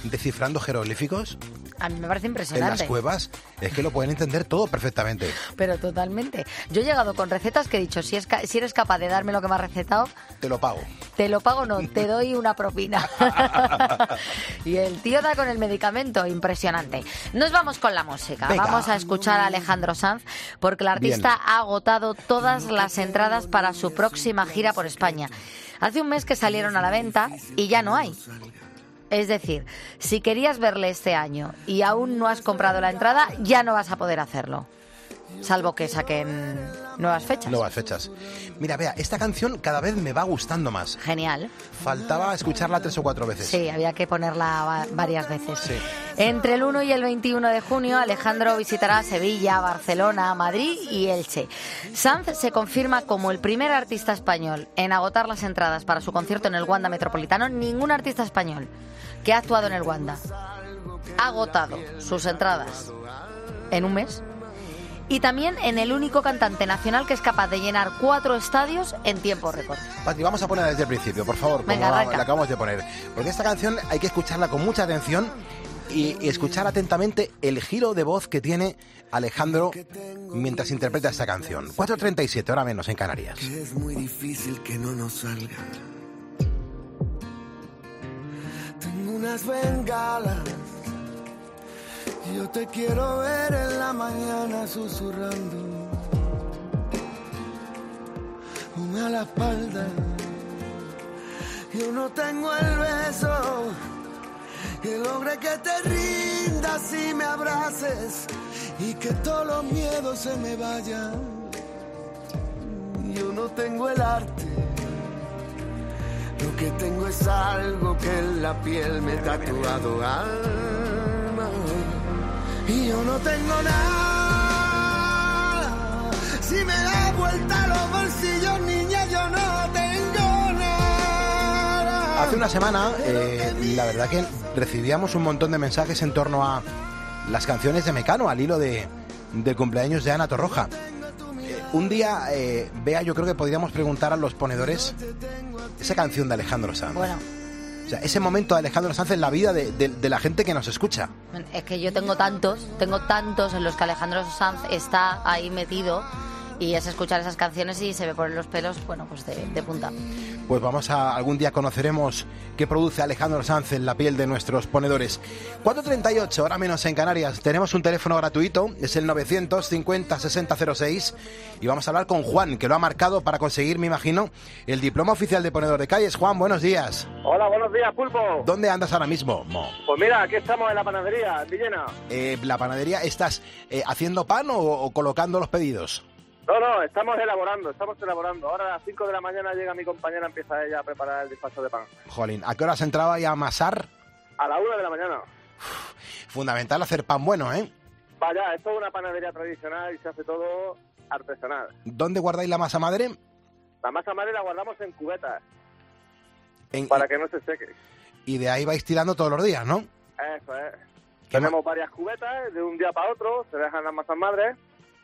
descifrando jeroglíficos A mí me parece en impresionante. las cuevas, es que lo pueden entender todo perfectamente. Pero totalmente. Yo he llegado con recetas que he dicho, si eres capaz de darme lo que me has recetado, Te lo pago. te lo pago, no, te doy una propina. Y el tío da con el medicamento, impresionante. Nos vamos con la música. Venga. Vamos a escuchar a Alejandro Sanz, porque el artista Bien. ha agotado todas las entradas para su próxima gira por España. Hace un mes que salieron a la venta y ya no hay. Es decir, si querías verle este año y aún no has comprado la entrada, ya no vas a poder hacerlo. Salvo que saquen nuevas fechas. Nuevas fechas. Mira, vea, esta canción cada vez me va gustando más. Genial. Faltaba escucharla 3 o 4 veces. Sí, había que ponerla varias veces. Sí. Entre el 1 y el 21 de junio, Alejandro visitará Sevilla, Barcelona, Madrid y Elche. Sanz se confirma como el primer artista español en agotar las entradas para su concierto en el Wanda Metropolitano. Ningún artista español que ha actuado en el Wanda ha agotado sus entradas en un mes. Y también en el único cantante nacional que es capaz de llenar 4 estadios en tiempo récord. Patri, vamos a ponerla desde el principio, por favor, como Venga, arranca. la acabamos de poner. Porque esta canción hay que escucharla con mucha atención y escuchar atentamente el giro de voz que tiene Alejandro mientras interpreta esta canción. 4:37, hora menos en Canarias. Que es muy difícil que no nos salga. Tengo unas bengalas. Yo te quiero ver en la mañana susurrando. Una a la espalda. Yo no tengo el beso que logre que te rindas y me abraces y que todos los miedos se me vayan. Yo no tengo el arte. Lo que tengo es algo que en la piel me he tatuado. Alma. Y yo no tengo nada. Si me da vuelta los bolsillos, niña, yo no tengo nada. Hace una semana, la verdad que recibíamos un montón de mensajes en torno a las canciones de Mecano, al hilo del cumpleaños de Ana Torroja. Un día, Bea, yo creo que podríamos preguntar a los ponedores esa canción de Alejandro Sanz. Bueno, O sea, ese momento de Alejandro Sanz en la vida de la gente que nos escucha. es que yo tengo tantos en los que Alejandro Sanz está ahí metido y es escuchar esas canciones y se me ponen los pelos, bueno, pues de punta. Pues algún día conoceremos qué produce Alejandro Sanz en la piel de nuestros ponedores. 4:38, hora menos en Canarias. Tenemos un teléfono gratuito, es el 950-6006 y vamos a hablar con Juan, que lo ha marcado para conseguir, me imagino, el diploma oficial de ponedor de calles. Juan, buenos días. Hola, buenos días, Pulpo. ¿Dónde andas ahora mismo? Pues mira, aquí estamos en la panadería, en Villena. ¿La panadería estás haciendo pan o colocando los pedidos? No, estamos elaborando. Ahora a las 5 de la mañana llega mi compañera, empieza ella a preparar el despacho de pan. Jolín, ¿a qué hora has entrado ahí a amasar? A la 1 de la mañana. Fundamental hacer pan bueno, ¿eh? Vaya, esto es una panadería tradicional y se hace todo artesanal. ¿Dónde guardáis la masa madre? La masa madre la guardamos en cubetas En- para que no se seque. Y de ahí vais tirando todos los días, ¿no? Eso es. Tenemos varias cubetas, de un día para otro, se dejan las masas madres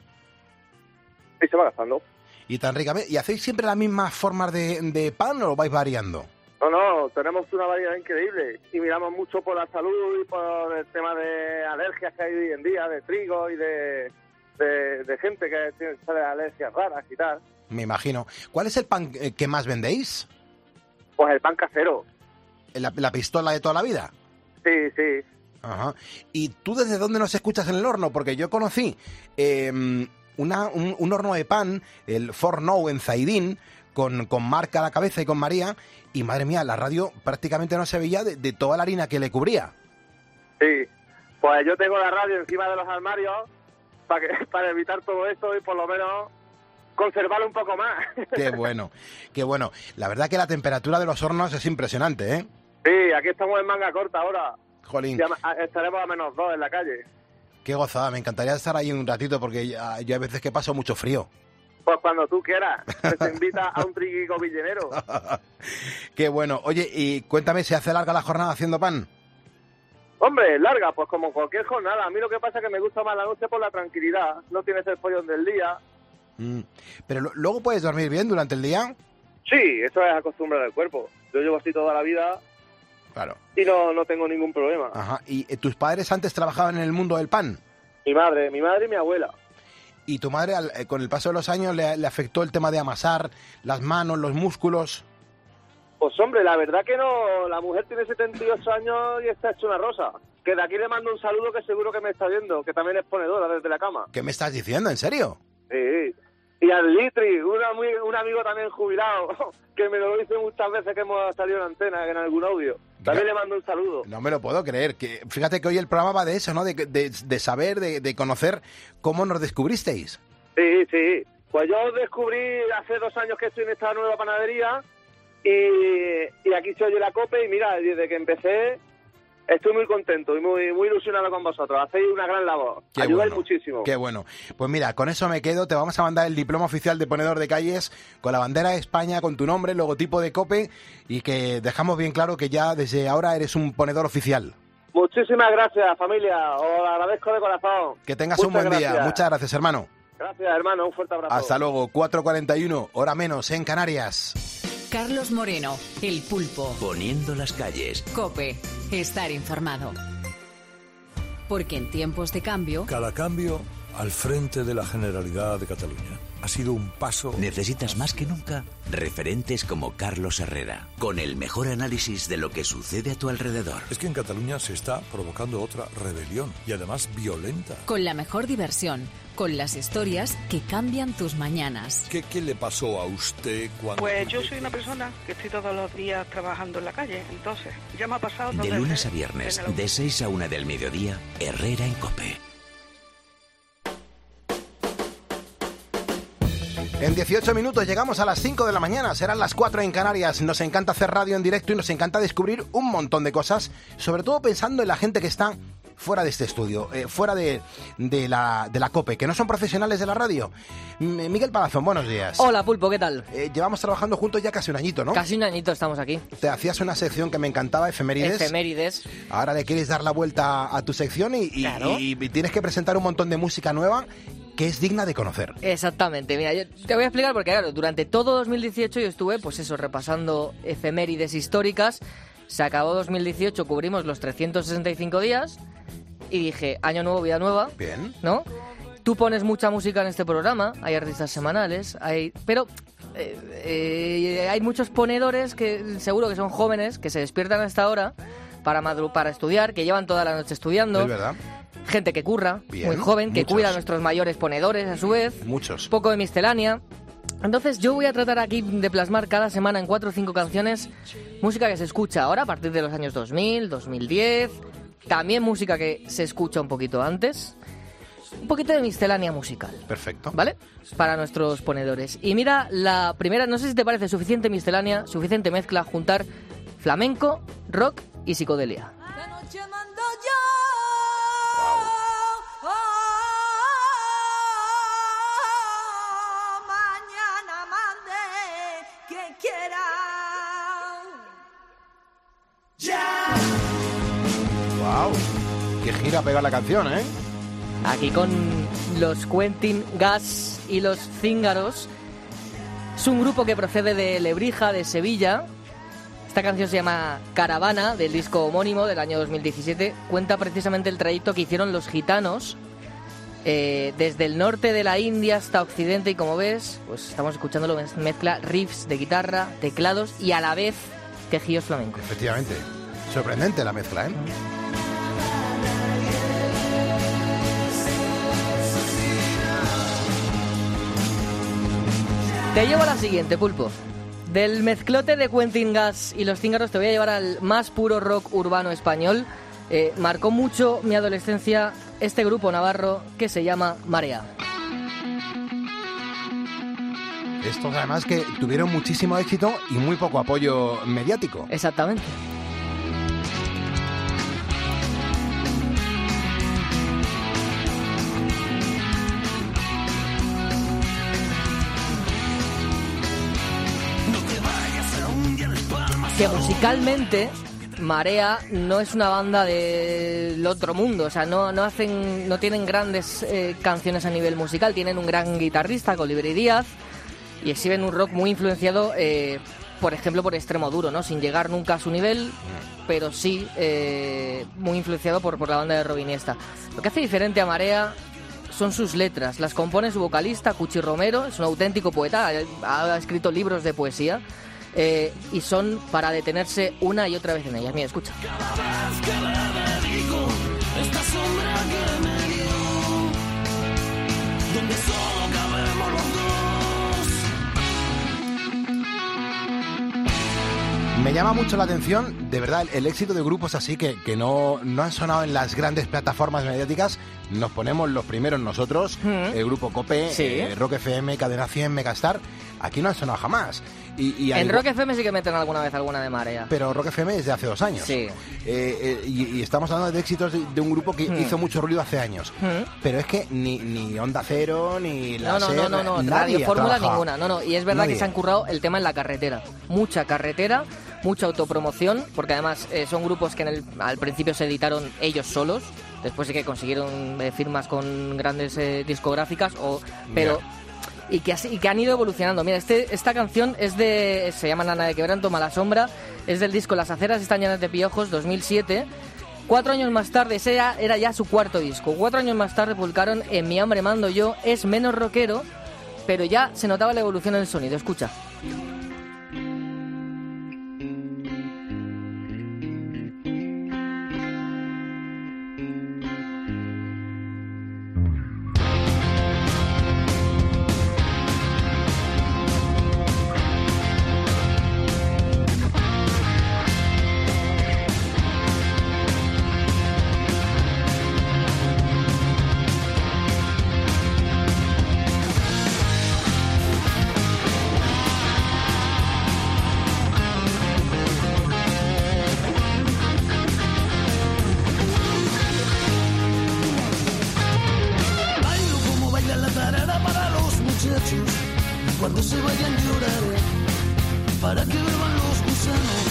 y se va gastando. Y tan ricamente. ¿Y hacéis siempre las mismas formas de pan o lo vais variando? No, tenemos una variedad increíble y miramos mucho por la salud y por el tema de alergias que hay hoy en día, de trigo y de gente que tiene alergias raras y tal. Me imagino. ¿Cuál es el pan que más vendéis? Pues el pan casero. ¿La pistola de toda la vida? Sí. Ajá. ¿Y tú desde dónde nos escuchas en el horno? Porque yo conocí un horno de pan, el Forno en Zaidín, con Marca a la cabeza y con María, y madre mía, la radio prácticamente no se veía de toda la harina que le cubría. Sí, pues yo tengo la radio encima de los armarios para evitar todo esto y por lo menos conservarlo un poco más. Qué bueno, qué bueno. La verdad que la temperatura de los hornos es impresionante, ¿eh? Sí, aquí estamos en manga corta ahora. Jolín. Ya estaremos a -2 en la calle. Qué gozada, me encantaría estar ahí un ratito porque yo hay veces que paso mucho frío. Pues cuando tú quieras, te invita a un triquico villenero. Qué bueno. Oye, y cuéntame, ¿se hace larga la jornada haciendo pan? Hombre, larga, pues como cualquier jornada. A mí lo que pasa es que me gusta más la noche por la tranquilidad. No tienes el follón del día. Pero luego puedes dormir bien durante el día. Sí, eso es acostumbrar al cuerpo. Yo llevo así toda la vida Claro. Y no tengo ningún problema. Ajá. ¿Y tus padres antes trabajaban en el mundo del pan? Mi madre y mi abuela. ¿Y tu madre, con el paso de los años, le afectó el tema de amasar las manos, los músculos? Pues hombre, la verdad que no, la mujer tiene 78 años y está hecha una rosa. Que de aquí le mando un saludo que seguro que me está viendo, que también es ponedora desde la cama. ¿Qué me estás diciendo? ¿En serio? Sí. Y al Litri, un amigo también jubilado, que me lo dice muchas veces que hemos salido en antena, en algún audio. También le mando un saludo. No me lo puedo creer. Que fíjate que hoy el programa va de eso, ¿no? De saber, de conocer cómo nos descubristeis. Sí. Pues yo os descubrí hace 2 años que estoy en esta nueva panadería y aquí se oye la COPE y mira, desde que empecé estoy muy contento y muy ilusionado con vosotros. Hacéis una gran labor. Ayudáis muchísimo. Qué bueno. Pues mira, con eso me quedo. Te vamos a mandar el diploma oficial de ponedor de calles con la bandera de España, con tu nombre, el logotipo de COPE y que dejamos bien claro que ya desde ahora eres un ponedor oficial. Muchísimas gracias, familia. Os agradezco de corazón. Que tengas un buen día. Muchas gracias, hermano. Gracias, hermano. Un fuerte abrazo. Hasta luego. 4:41, hora menos en Canarias. Carlos Moreno, El Pulpo. Poniendo las calles. COPE. Estar informado. Porque en tiempos de cambio... Cada cambio al frente de la Generalidad de Cataluña ha sido un paso... Necesitas más que nunca referentes como Carlos Herrera, con el mejor análisis de lo que sucede a tu alrededor. Es que en Cataluña se está provocando otra rebelión y además violenta. Con la mejor diversión, con las historias que cambian tus mañanas. ¿Qué le pasó a usted cuando...? Pues yo soy una persona que estoy todos los días trabajando en la calle, entonces ya me ha pasado... De lunes a viernes, de 6 a 1 del mediodía, Herrera en COPE. En 18 minutos llegamos a las 5 de la mañana, serán las 4 en Canarias. Nos encanta hacer radio en directo y nos encanta descubrir un montón de cosas, sobre todo pensando en la gente que está fuera de este estudio, fuera de la COPE, que no son profesionales de la radio. Miguel Palazón, buenos días. Hola, Pulpo, ¿qué tal? Llevamos trabajando juntos ya casi un añito, ¿no? Casi un añito estamos aquí. Te hacías una sección que me encantaba, Efemérides. Efemérides. Ahora le quieres dar la vuelta a tu sección y tienes que presentar un montón de música nueva que es digna de conocer. Exactamente. Mira, yo te voy a explicar porque, claro, durante todo 2018 yo estuve, pues eso, repasando efemérides históricas. Se acabó 2018, cubrimos los 365 días y dije, año nuevo, vida nueva. Bien. ¿No? Tú pones mucha música en este programa, hay artistas semanales, pero hay muchos ponedores que seguro que son jóvenes, que se despiertan a esta hora para estudiar, que llevan toda la noche estudiando. Es verdad. Gente que curra, Bien, muy joven, que muchos. cuida a nuestros mayores ponedores a su vez. Muchos. Poco de miscelánea. Entonces yo voy a tratar aquí de plasmar cada semana en 4 o 5 canciones música que se escucha ahora a partir de los años 2000, 2010. También música que se escucha un poquito antes. Un poquito de miscelánea musical. Perfecto. ¿Vale? Para nuestros ponedores. Y mira, la primera, no sé si te parece suficiente miscelánea, suficiente mezcla, juntar flamenco, rock y psicodelia. ¡Wow! ¡Qué gira pega la canción, eh! Aquí con los Quentin Gas y los Cíngaros. Es un grupo que procede de Lebrija, de Sevilla. Esta canción se llama Caravana, del disco homónimo del año 2017. Cuenta precisamente el trayecto que hicieron los gitanos desde el norte de la India hasta Occidente. Y como ves, pues estamos escuchándolo, mezcla riffs de guitarra, teclados y a la vez quejíos flamencos. Efectivamente. Sorprendente la mezcla, ¿eh? Te llevo a la siguiente, Pulpo. Del mezclote de Quentin Gas y los Cíngaros te voy a llevar al más puro rock urbano español. Marcó mucho mi adolescencia este grupo navarro que se llama Marea. Estos además que tuvieron muchísimo éxito y muy poco apoyo mediático. Exactamente. Que musicalmente Marea no es una banda del otro mundo, o sea, no tienen grandes canciones a nivel musical, tienen un gran guitarrista, Colibrí Díaz, y exhiben un rock muy influenciado por ejemplo, por Extremo Duro, ¿no? Sin llegar nunca a su nivel, pero sí muy influenciado por la banda de Rob Iniesta. Lo que hace diferente a Marea son sus letras. Las compone su vocalista, Cuchi Romero, es un auténtico poeta, ha escrito libros de poesía y son para detenerse una y otra vez en ellas. Mira, escucha. Cada vez que le dedico esta sombra que me dio, donde solo cabemos los dos. Me llama mucho la atención, de verdad, el éxito de grupos así que no han sonado en las grandes plataformas mediáticas. Nos ponemos los primeros nosotros, el grupo COPE, Rock FM, Cadena 100, Megastar. Aquí no han sonado jamás. En Rock FM sí que meten alguna vez alguna de Marea. Pero Rock FM es de hace 2 años. Sí. Y estamos hablando de éxitos de un grupo que hizo mucho ruido hace años. Pero es que ni Onda Cero, ni la SER, no, Radio Fórmula ninguna. No, y es verdad que se han currado el tema en la carretera. Mucha carretera, mucha autopromoción, porque además son grupos que al principio se editaron ellos solos. Después sí que consiguieron firmas con grandes discográficas, pero... Y que han ido evolucionando. Mira, esta canción se llama Nana de Quebranto, Mala Sombra, es del disco Las aceras están llenas de piojos, 2007. 4 años más tarde, ese era ya su cuarto disco. 4 años más tarde publicaron En mi hambre mando yo, es menos rockero, pero ya se notaba la evolución en el sonido. Escucha. Cuando se vayan lloraré para que beban los gusanos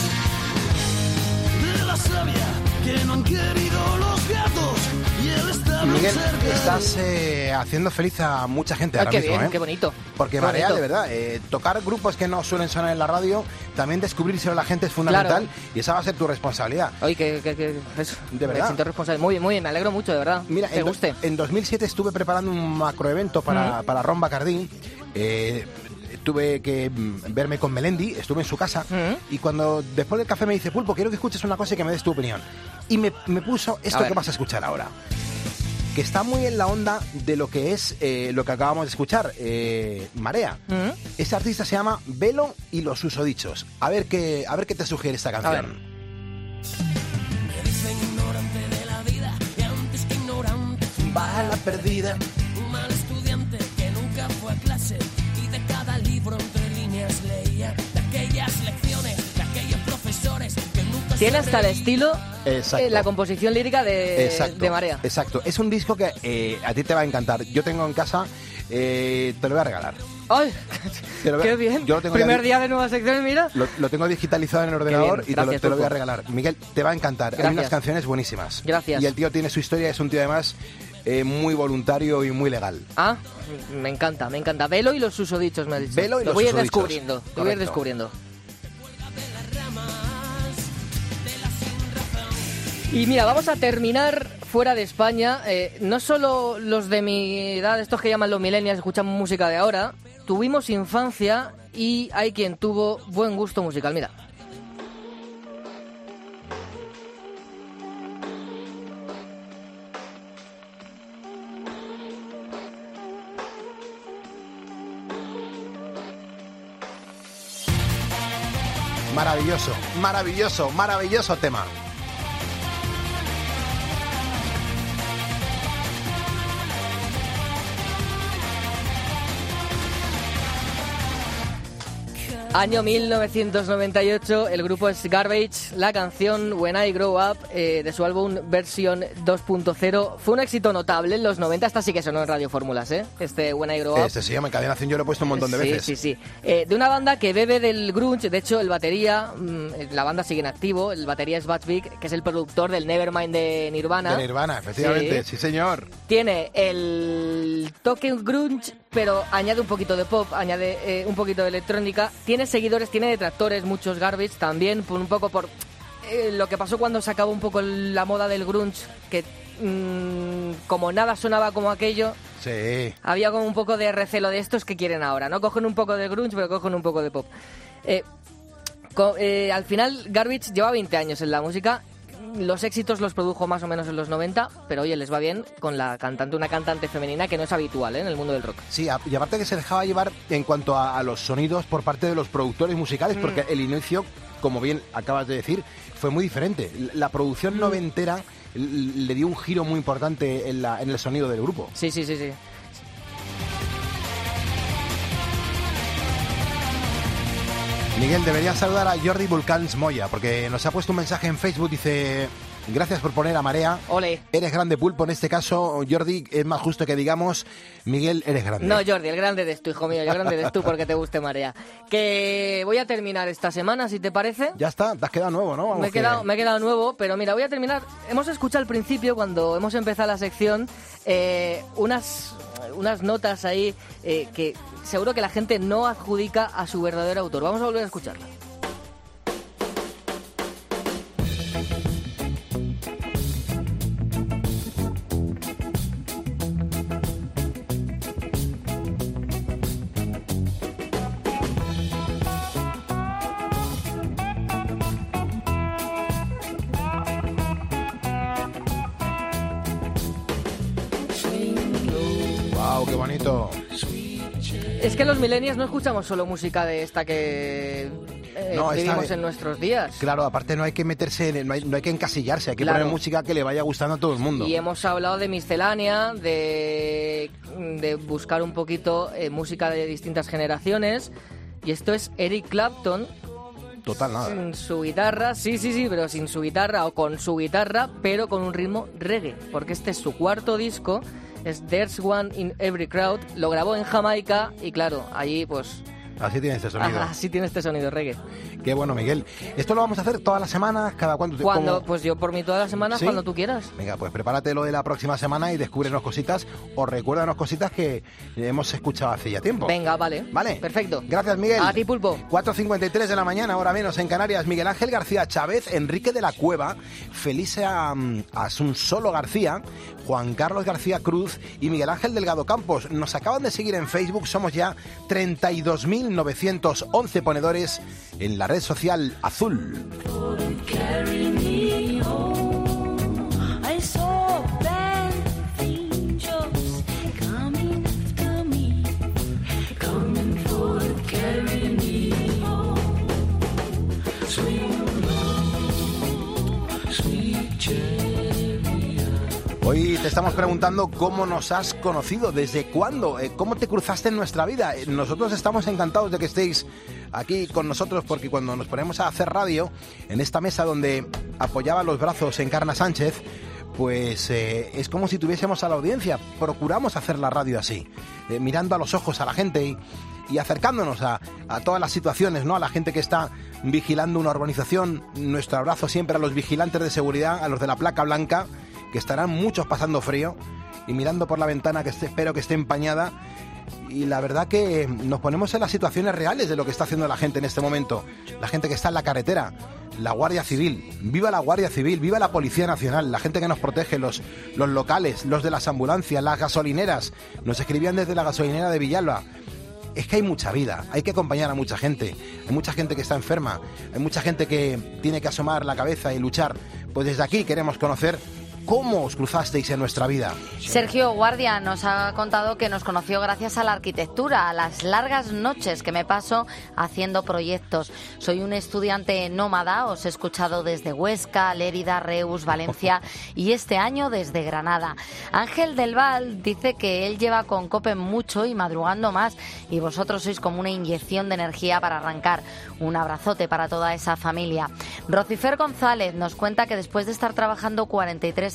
de la savia que no han querido los gatos y el establo. Miguel, estás haciendo feliz a mucha gente ahora qué mismo, bien, qué bonito. Porque Qué Marea, bonito. de verdad, tocar grupos que no suelen sonar en la radio, también descubrírselo a la gente es fundamental, Claro. y esa va a ser tu responsabilidad. Oye, que eso, De verdad. me siento responsable. Muy bien, me alegro mucho, de verdad. Mira, que guste. en 2007 estuve preparando un macroevento para Ron Bacardí. Tuve que verme con Melendi, estuve en su casa, y cuando después del café me dice, Pulpo, quiero que escuches una cosa y que me des tu opinión. Y me puso esto que vas a escuchar ahora, que está muy en la onda de lo que es lo que acabamos de escuchar, Marea. Este artista se llama Velo y los susodichos. A ver qué te sugiere esta canción. Me dicen ignorante de la vida y antes que ignorante bala perdida. Un mal estudiante que nunca fue a clase y de cada libro entre líneas leía de aquellas lecciones, de aquellos profesores que nunca Tiene hasta el estilo, Exacto. la composición lírica de Marea. Exacto. Es un disco que a ti te va a encantar. Yo tengo en casa, te lo voy a regalar. ¡Ay! Te lo voy a- ¡Qué bien! Yo lo tengo Primer ya- día de nuevas secciones, mira. Lo tengo digitalizado en el ordenador bien. y Gracias, te lo voy a Pulpo. regalar. Miguel, te va a encantar. Hay Gracias. unas canciones buenísimas. Gracias. Y el tío tiene su historia, es un tío además muy voluntario y muy legal. Ah, me encanta, me encanta. Velo y los susodichos, me ha dicho. Velo y lo los voy a ir susodichos. descubriendo, lo voy a ir Correcto. descubriendo. Y mira, vamos a terminar fuera de España. No solo los de mi edad, estos que llaman los millennials, escuchan música de ahora. Tuvimos infancia y hay quien tuvo buen gusto musical. Mira. Maravilloso, maravilloso, maravilloso tema. Año 1998, el grupo es Garbage, la canción When I Grow Up, de su álbum Version 2.0, fue un éxito notable en los 90, esta sí que sonó en Radio Fórmulas, este When I Grow Up. Este se llama Cadena 100, yo lo he puesto un montón de veces. Sí. De una banda que bebe del grunge, de hecho el batería, la banda sigue en activo, el batería es Butch Vig, que es el productor del Nevermind de Nirvana. De Nirvana, efectivamente, sí señor. Tiene el toque grunge, pero añade un poquito de pop, añade un poquito de electrónica. Tiene tiene seguidores, tiene detractores, muchos Garbage también, un poco por lo que pasó cuando se acabó un poco la moda del grunge, que como nada sonaba como aquello, sí, había como un poco de recelo de estos que quieren ahora, ¿no? Cogen un poco de grunge, pero cogen un poco de pop. Al final, Garbage lleva 20 años en la música. Los éxitos los produjo más o menos en los 90, pero oye, les va bien con una cantante femenina que no es habitual en el mundo del rock. Sí, y aparte que se dejaba llevar en cuanto a los sonidos por parte de los productores musicales, porque el inicio, como bien acabas de decir, fue muy diferente. La producción noventera le dio un giro muy importante en el sonido del grupo. Sí. Miguel, deberías saludar a Jordi Vulcans Moya, porque nos ha puesto un mensaje en Facebook, dice: gracias por poner a Marea. Ole. Eres grande, Pulpo. En este caso, Jordi, es más justo que digamos, Miguel, eres grande. No, Jordi, el grande eres tú, hijo mío. El grande eres tú porque te guste Marea. Que voy a terminar esta semana, si te parece. Ya está, te has quedado nuevo, ¿no? Me he quedado nuevo, pero mira, voy a terminar. Hemos escuchado al principio, cuando hemos empezado la sección, unas notas ahí que seguro que la gente no adjudica a su verdadero autor. Vamos a volver a escucharla. ¡Wow, qué bonito! Es que los millennials no escuchamos solo música de esta que vivimos en nuestros días. Claro, aparte no hay que meterse, no hay que encasillarse, hay que poner música que le vaya gustando a todo el mundo. Y hemos hablado de miscelánea, de buscar un poquito música de distintas generaciones. Y esto es Eric Clapton. Total, nada. Sin su guitarra, sí, pero sin su guitarra o con su guitarra, pero con un ritmo reggae. Porque este es su cuarto disco. Es There's One in Every Crowd. Lo grabó en Jamaica y claro, allí pues... Así tiene este sonido. Así tiene este sonido reggae. Qué bueno, Miguel. ¿Esto lo vamos a hacer todas las semanas? ¿Cada cuánto? Pues yo por mí todas las semanas, ¿sí? Cuando tú quieras. Venga, pues prepárate lo de la próxima semana y descúbrenos cositas o recuérdanos cositas que hemos escuchado hace ya tiempo. Venga, vale. Vale. Perfecto. Gracias, Miguel. A ti, Pulpo. 4:53 de la mañana, ahora menos en Canarias. Miguel Ángel García Chávez, Enrique de la Cueva, Felicia Asunsolo García, Juan Carlos García Cruz y Miguel Ángel Delgado Campos. Nos acaban de seguir en Facebook. Somos ya 32.911 ponedores en la red social azul. Hoy te estamos preguntando cómo nos has conocido, desde cuándo, cómo te cruzaste en nuestra vida. Nosotros estamos encantados de que estéis aquí con nosotros, porque cuando nos ponemos a hacer radio, en esta mesa donde apoyaba los brazos Encarna Sánchez, pues es como si tuviésemos a la audiencia. Procuramos hacer la radio así, mirando a los ojos a la gente y acercándonos a todas las situaciones, ¿no? A la gente que está vigilando una urbanización. Nuestro abrazo siempre a los vigilantes de seguridad, a los de la placa blanca, que estarán muchos pasando frío y mirando por la ventana que espero que esté empañada. Y la verdad que nos ponemos en las situaciones reales de lo que está haciendo la gente en este momento. La gente que está en la carretera, la Guardia Civil. ¡Viva la Guardia Civil! ¡Viva la Policía Nacional! La gente que nos protege, los locales, los de las ambulancias, las gasolineras. Nos escribían desde la gasolinera de Villalba. Es que hay mucha vida, hay que acompañar a mucha gente. Hay mucha gente que está enferma, hay mucha gente que tiene que asomar la cabeza y luchar. Pues desde aquí queremos conocer cómo os cruzasteis en nuestra vida. Sergio Guardia nos ha contado que nos conoció gracias a la arquitectura, a las largas noches que me paso haciendo proyectos. Soy un estudiante nómada, os he escuchado desde Huesca, Lérida, Reus, Valencia y este año desde Granada. Ángel del Val dice que él lleva con COPE mucho y madrugando más, y vosotros sois como una inyección de energía para arrancar. Un abrazote para toda esa familia. Rocifer González nos cuenta que después de estar trabajando 43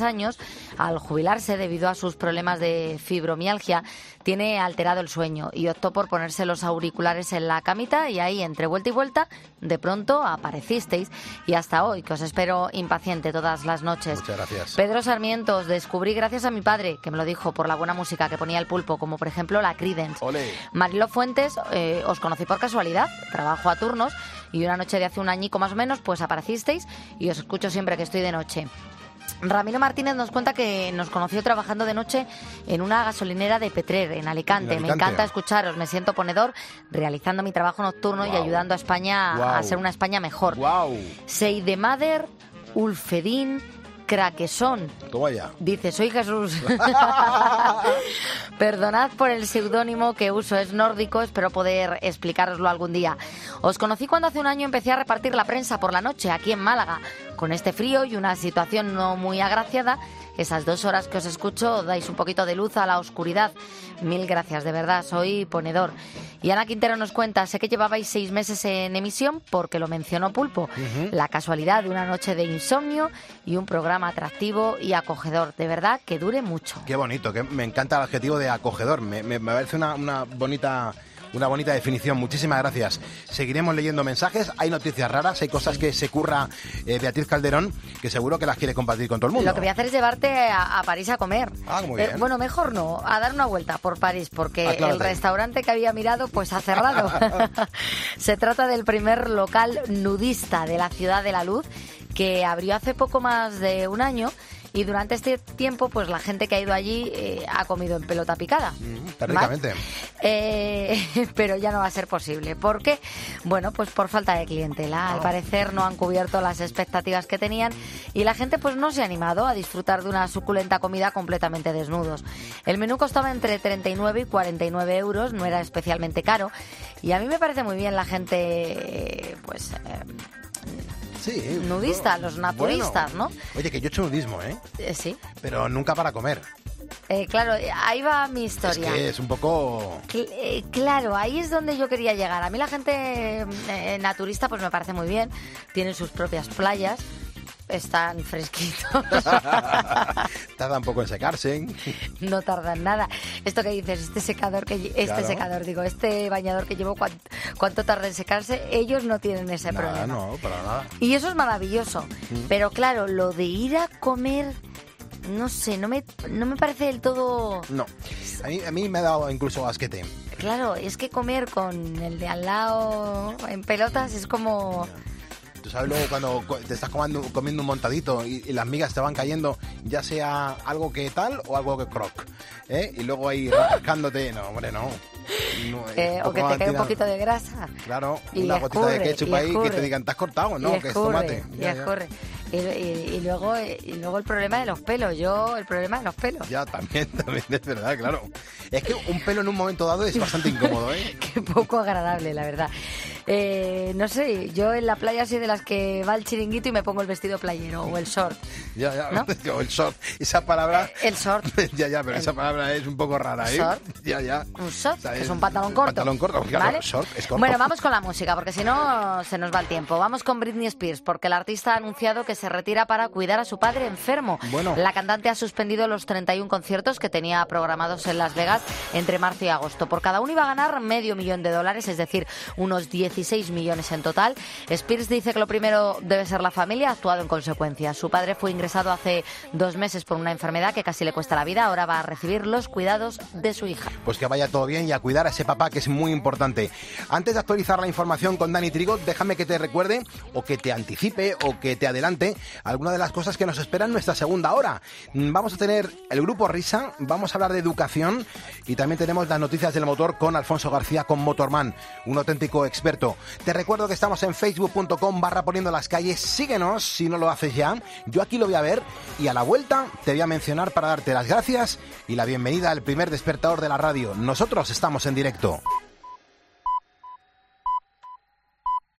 3 años, al jubilarse debido a sus problemas de fibromialgia, tiene alterado el sueño y optó por ponerse los auriculares en la camita y ahí, entre vuelta y vuelta, de pronto aparecisteis y hasta hoy, que os espero impaciente todas las noches. Muchas gracias. Pedro Sarmiento, os descubrí gracias a mi padre, que me lo dijo por la buena música que ponía el Pulpo, como por ejemplo la Creedence. Olé. Mariló Fuentes, os conocí por casualidad, trabajo a turnos y una noche de hace un añico más o menos, pues aparecisteis y os escucho siempre que estoy de noche. Ramiro Martínez nos cuenta que nos conoció trabajando de noche en una gasolinera de Petrer, en Alicante. Me encanta escucharos, me siento ponedor realizando mi trabajo nocturno y ayudando a España a ser una España mejor. Seidemader, Ulfedín, Craquesón. Toma ya. Dice, soy Jesús. Perdonad por el seudónimo que uso, es nórdico, espero poder explicároslo algún día. Os conocí cuando hace un año empecé a repartir la prensa por la noche aquí en Málaga. Con este frío y una situación no muy agraciada, esas 2 horas que os escucho dais un poquito de luz a la oscuridad. Mil gracias, de verdad, soy ponedor. Y Ana Quintero nos cuenta, sé que llevabais 6 meses en emisión porque lo mencionó Pulpo. La casualidad de una noche de insomnio y un programa atractivo y acogedor. De verdad, que dure mucho. Qué bonito, que me encanta el adjetivo de acogedor. Me parece una bonita definición. Muchísimas gracias. Seguiremos leyendo mensajes. Hay noticias raras, hay cosas que se curra Beatriz Calderón, que seguro que las quiere compartir con todo el mundo. Lo que voy a hacer es llevarte a París a comer. Ah, muy bien. Bueno, mejor no, a dar una vuelta por París, porque Aclárate. el restaurante que había mirado pues ha cerrado. Se trata del primer local nudista de la Ciudad de la Luz, que abrió hace poco más de un año. Y durante este tiempo, pues la gente que ha ido allí ha comido en pelota picada. Prácticamente. Pero ya no va a ser posible. ¿Por qué? Bueno, pues por falta de clientela. Al parecer no han cubierto las expectativas que tenían y la gente pues no se ha animado a disfrutar de una suculenta comida completamente desnudos. El menú costaba entre 39 y 49 euros, no era especialmente caro. Y a mí me parece muy bien la gente, pues... Sí, nudista, los naturistas, bueno. ¿no? Oye, que yo he hecho nudismo, Sí. Pero nunca para comer. Claro, ahí va mi historia. Es que es un poco... Claro, ahí es donde yo quería llegar. A mí la gente naturista pues me parece muy bien. Tienen sus propias playas. Están fresquitos. Tardan poco en secarse. No tardan nada. Esto que dices, este bañador que llevo, ¿cuánto tarda en secarse? Ellos no tienen ese problema. No, para nada. Y eso es maravilloso. Pero claro, lo de ir a comer, no sé, no me parece del todo... No, a mí me ha dado incluso asquete. Claro, es que comer con el de al lado en pelotas es como... Tú sabes luego cuando te estás comiendo un montadito y las migas te van cayendo, ya sea algo que tal o algo que croc, y luego ahí rascándote, no, hombre, no. O que te cae un poquito de grasa. Claro, y una gotita de ketchup ahí que te digan, ¿te has cortado? No, que es tomate. Y luego el problema de los pelos. El problema de los pelos. Ya, también es verdad, claro. Es que un pelo en un momento dado es bastante incómodo, ¿eh? Qué poco agradable, la verdad. No sé, yo en la playa soy de las que va el chiringuito y me pongo el vestido playero o el short. Ya, ¿no? O el short. Esa palabra... El short. Pero esa palabra es un poco rara, ¿eh? Short. Ya. Un short, que es un pantalón corto. Pantalón corto, claro, ¿vale? short es corto. Bueno, vamos con la música, porque si no se nos va el tiempo. Vamos con Britney Spears, porque el artista ha anunciado que se retira para cuidar a su padre enfermo. Bueno. La cantante ha suspendido los 31 conciertos que tenía programados en Las Vegas entre marzo y agosto. Por cada uno iba a ganar $500,000, es decir, unos 16 millones en total. Spears dice que lo primero debe ser la familia, ha actuado en consecuencia. Su padre fue ingresado hace 2 meses por una enfermedad que casi le cuesta la vida. Ahora va a recibir los cuidados de su hija. Pues que vaya todo bien y a cuidar a ese papá, que es muy importante. Antes de actualizar la información con Dani Trigo, déjame que te recuerde o que te anticipe o que te adelante alguna de las cosas que nos esperan en nuestra segunda hora. Vamos a tener el grupo Risa, vamos a hablar de educación y también tenemos las noticias del motor con Alfonso García, con Motorman, un auténtico experto. Te recuerdo que estamos en facebook.com/poniendo las calles. Síguenos si no lo haces ya. Yo aquí lo voy a ver y a la vuelta te voy a mencionar para darte las gracias y la bienvenida al primer despertador de la radio. Nosotros estamos en directo.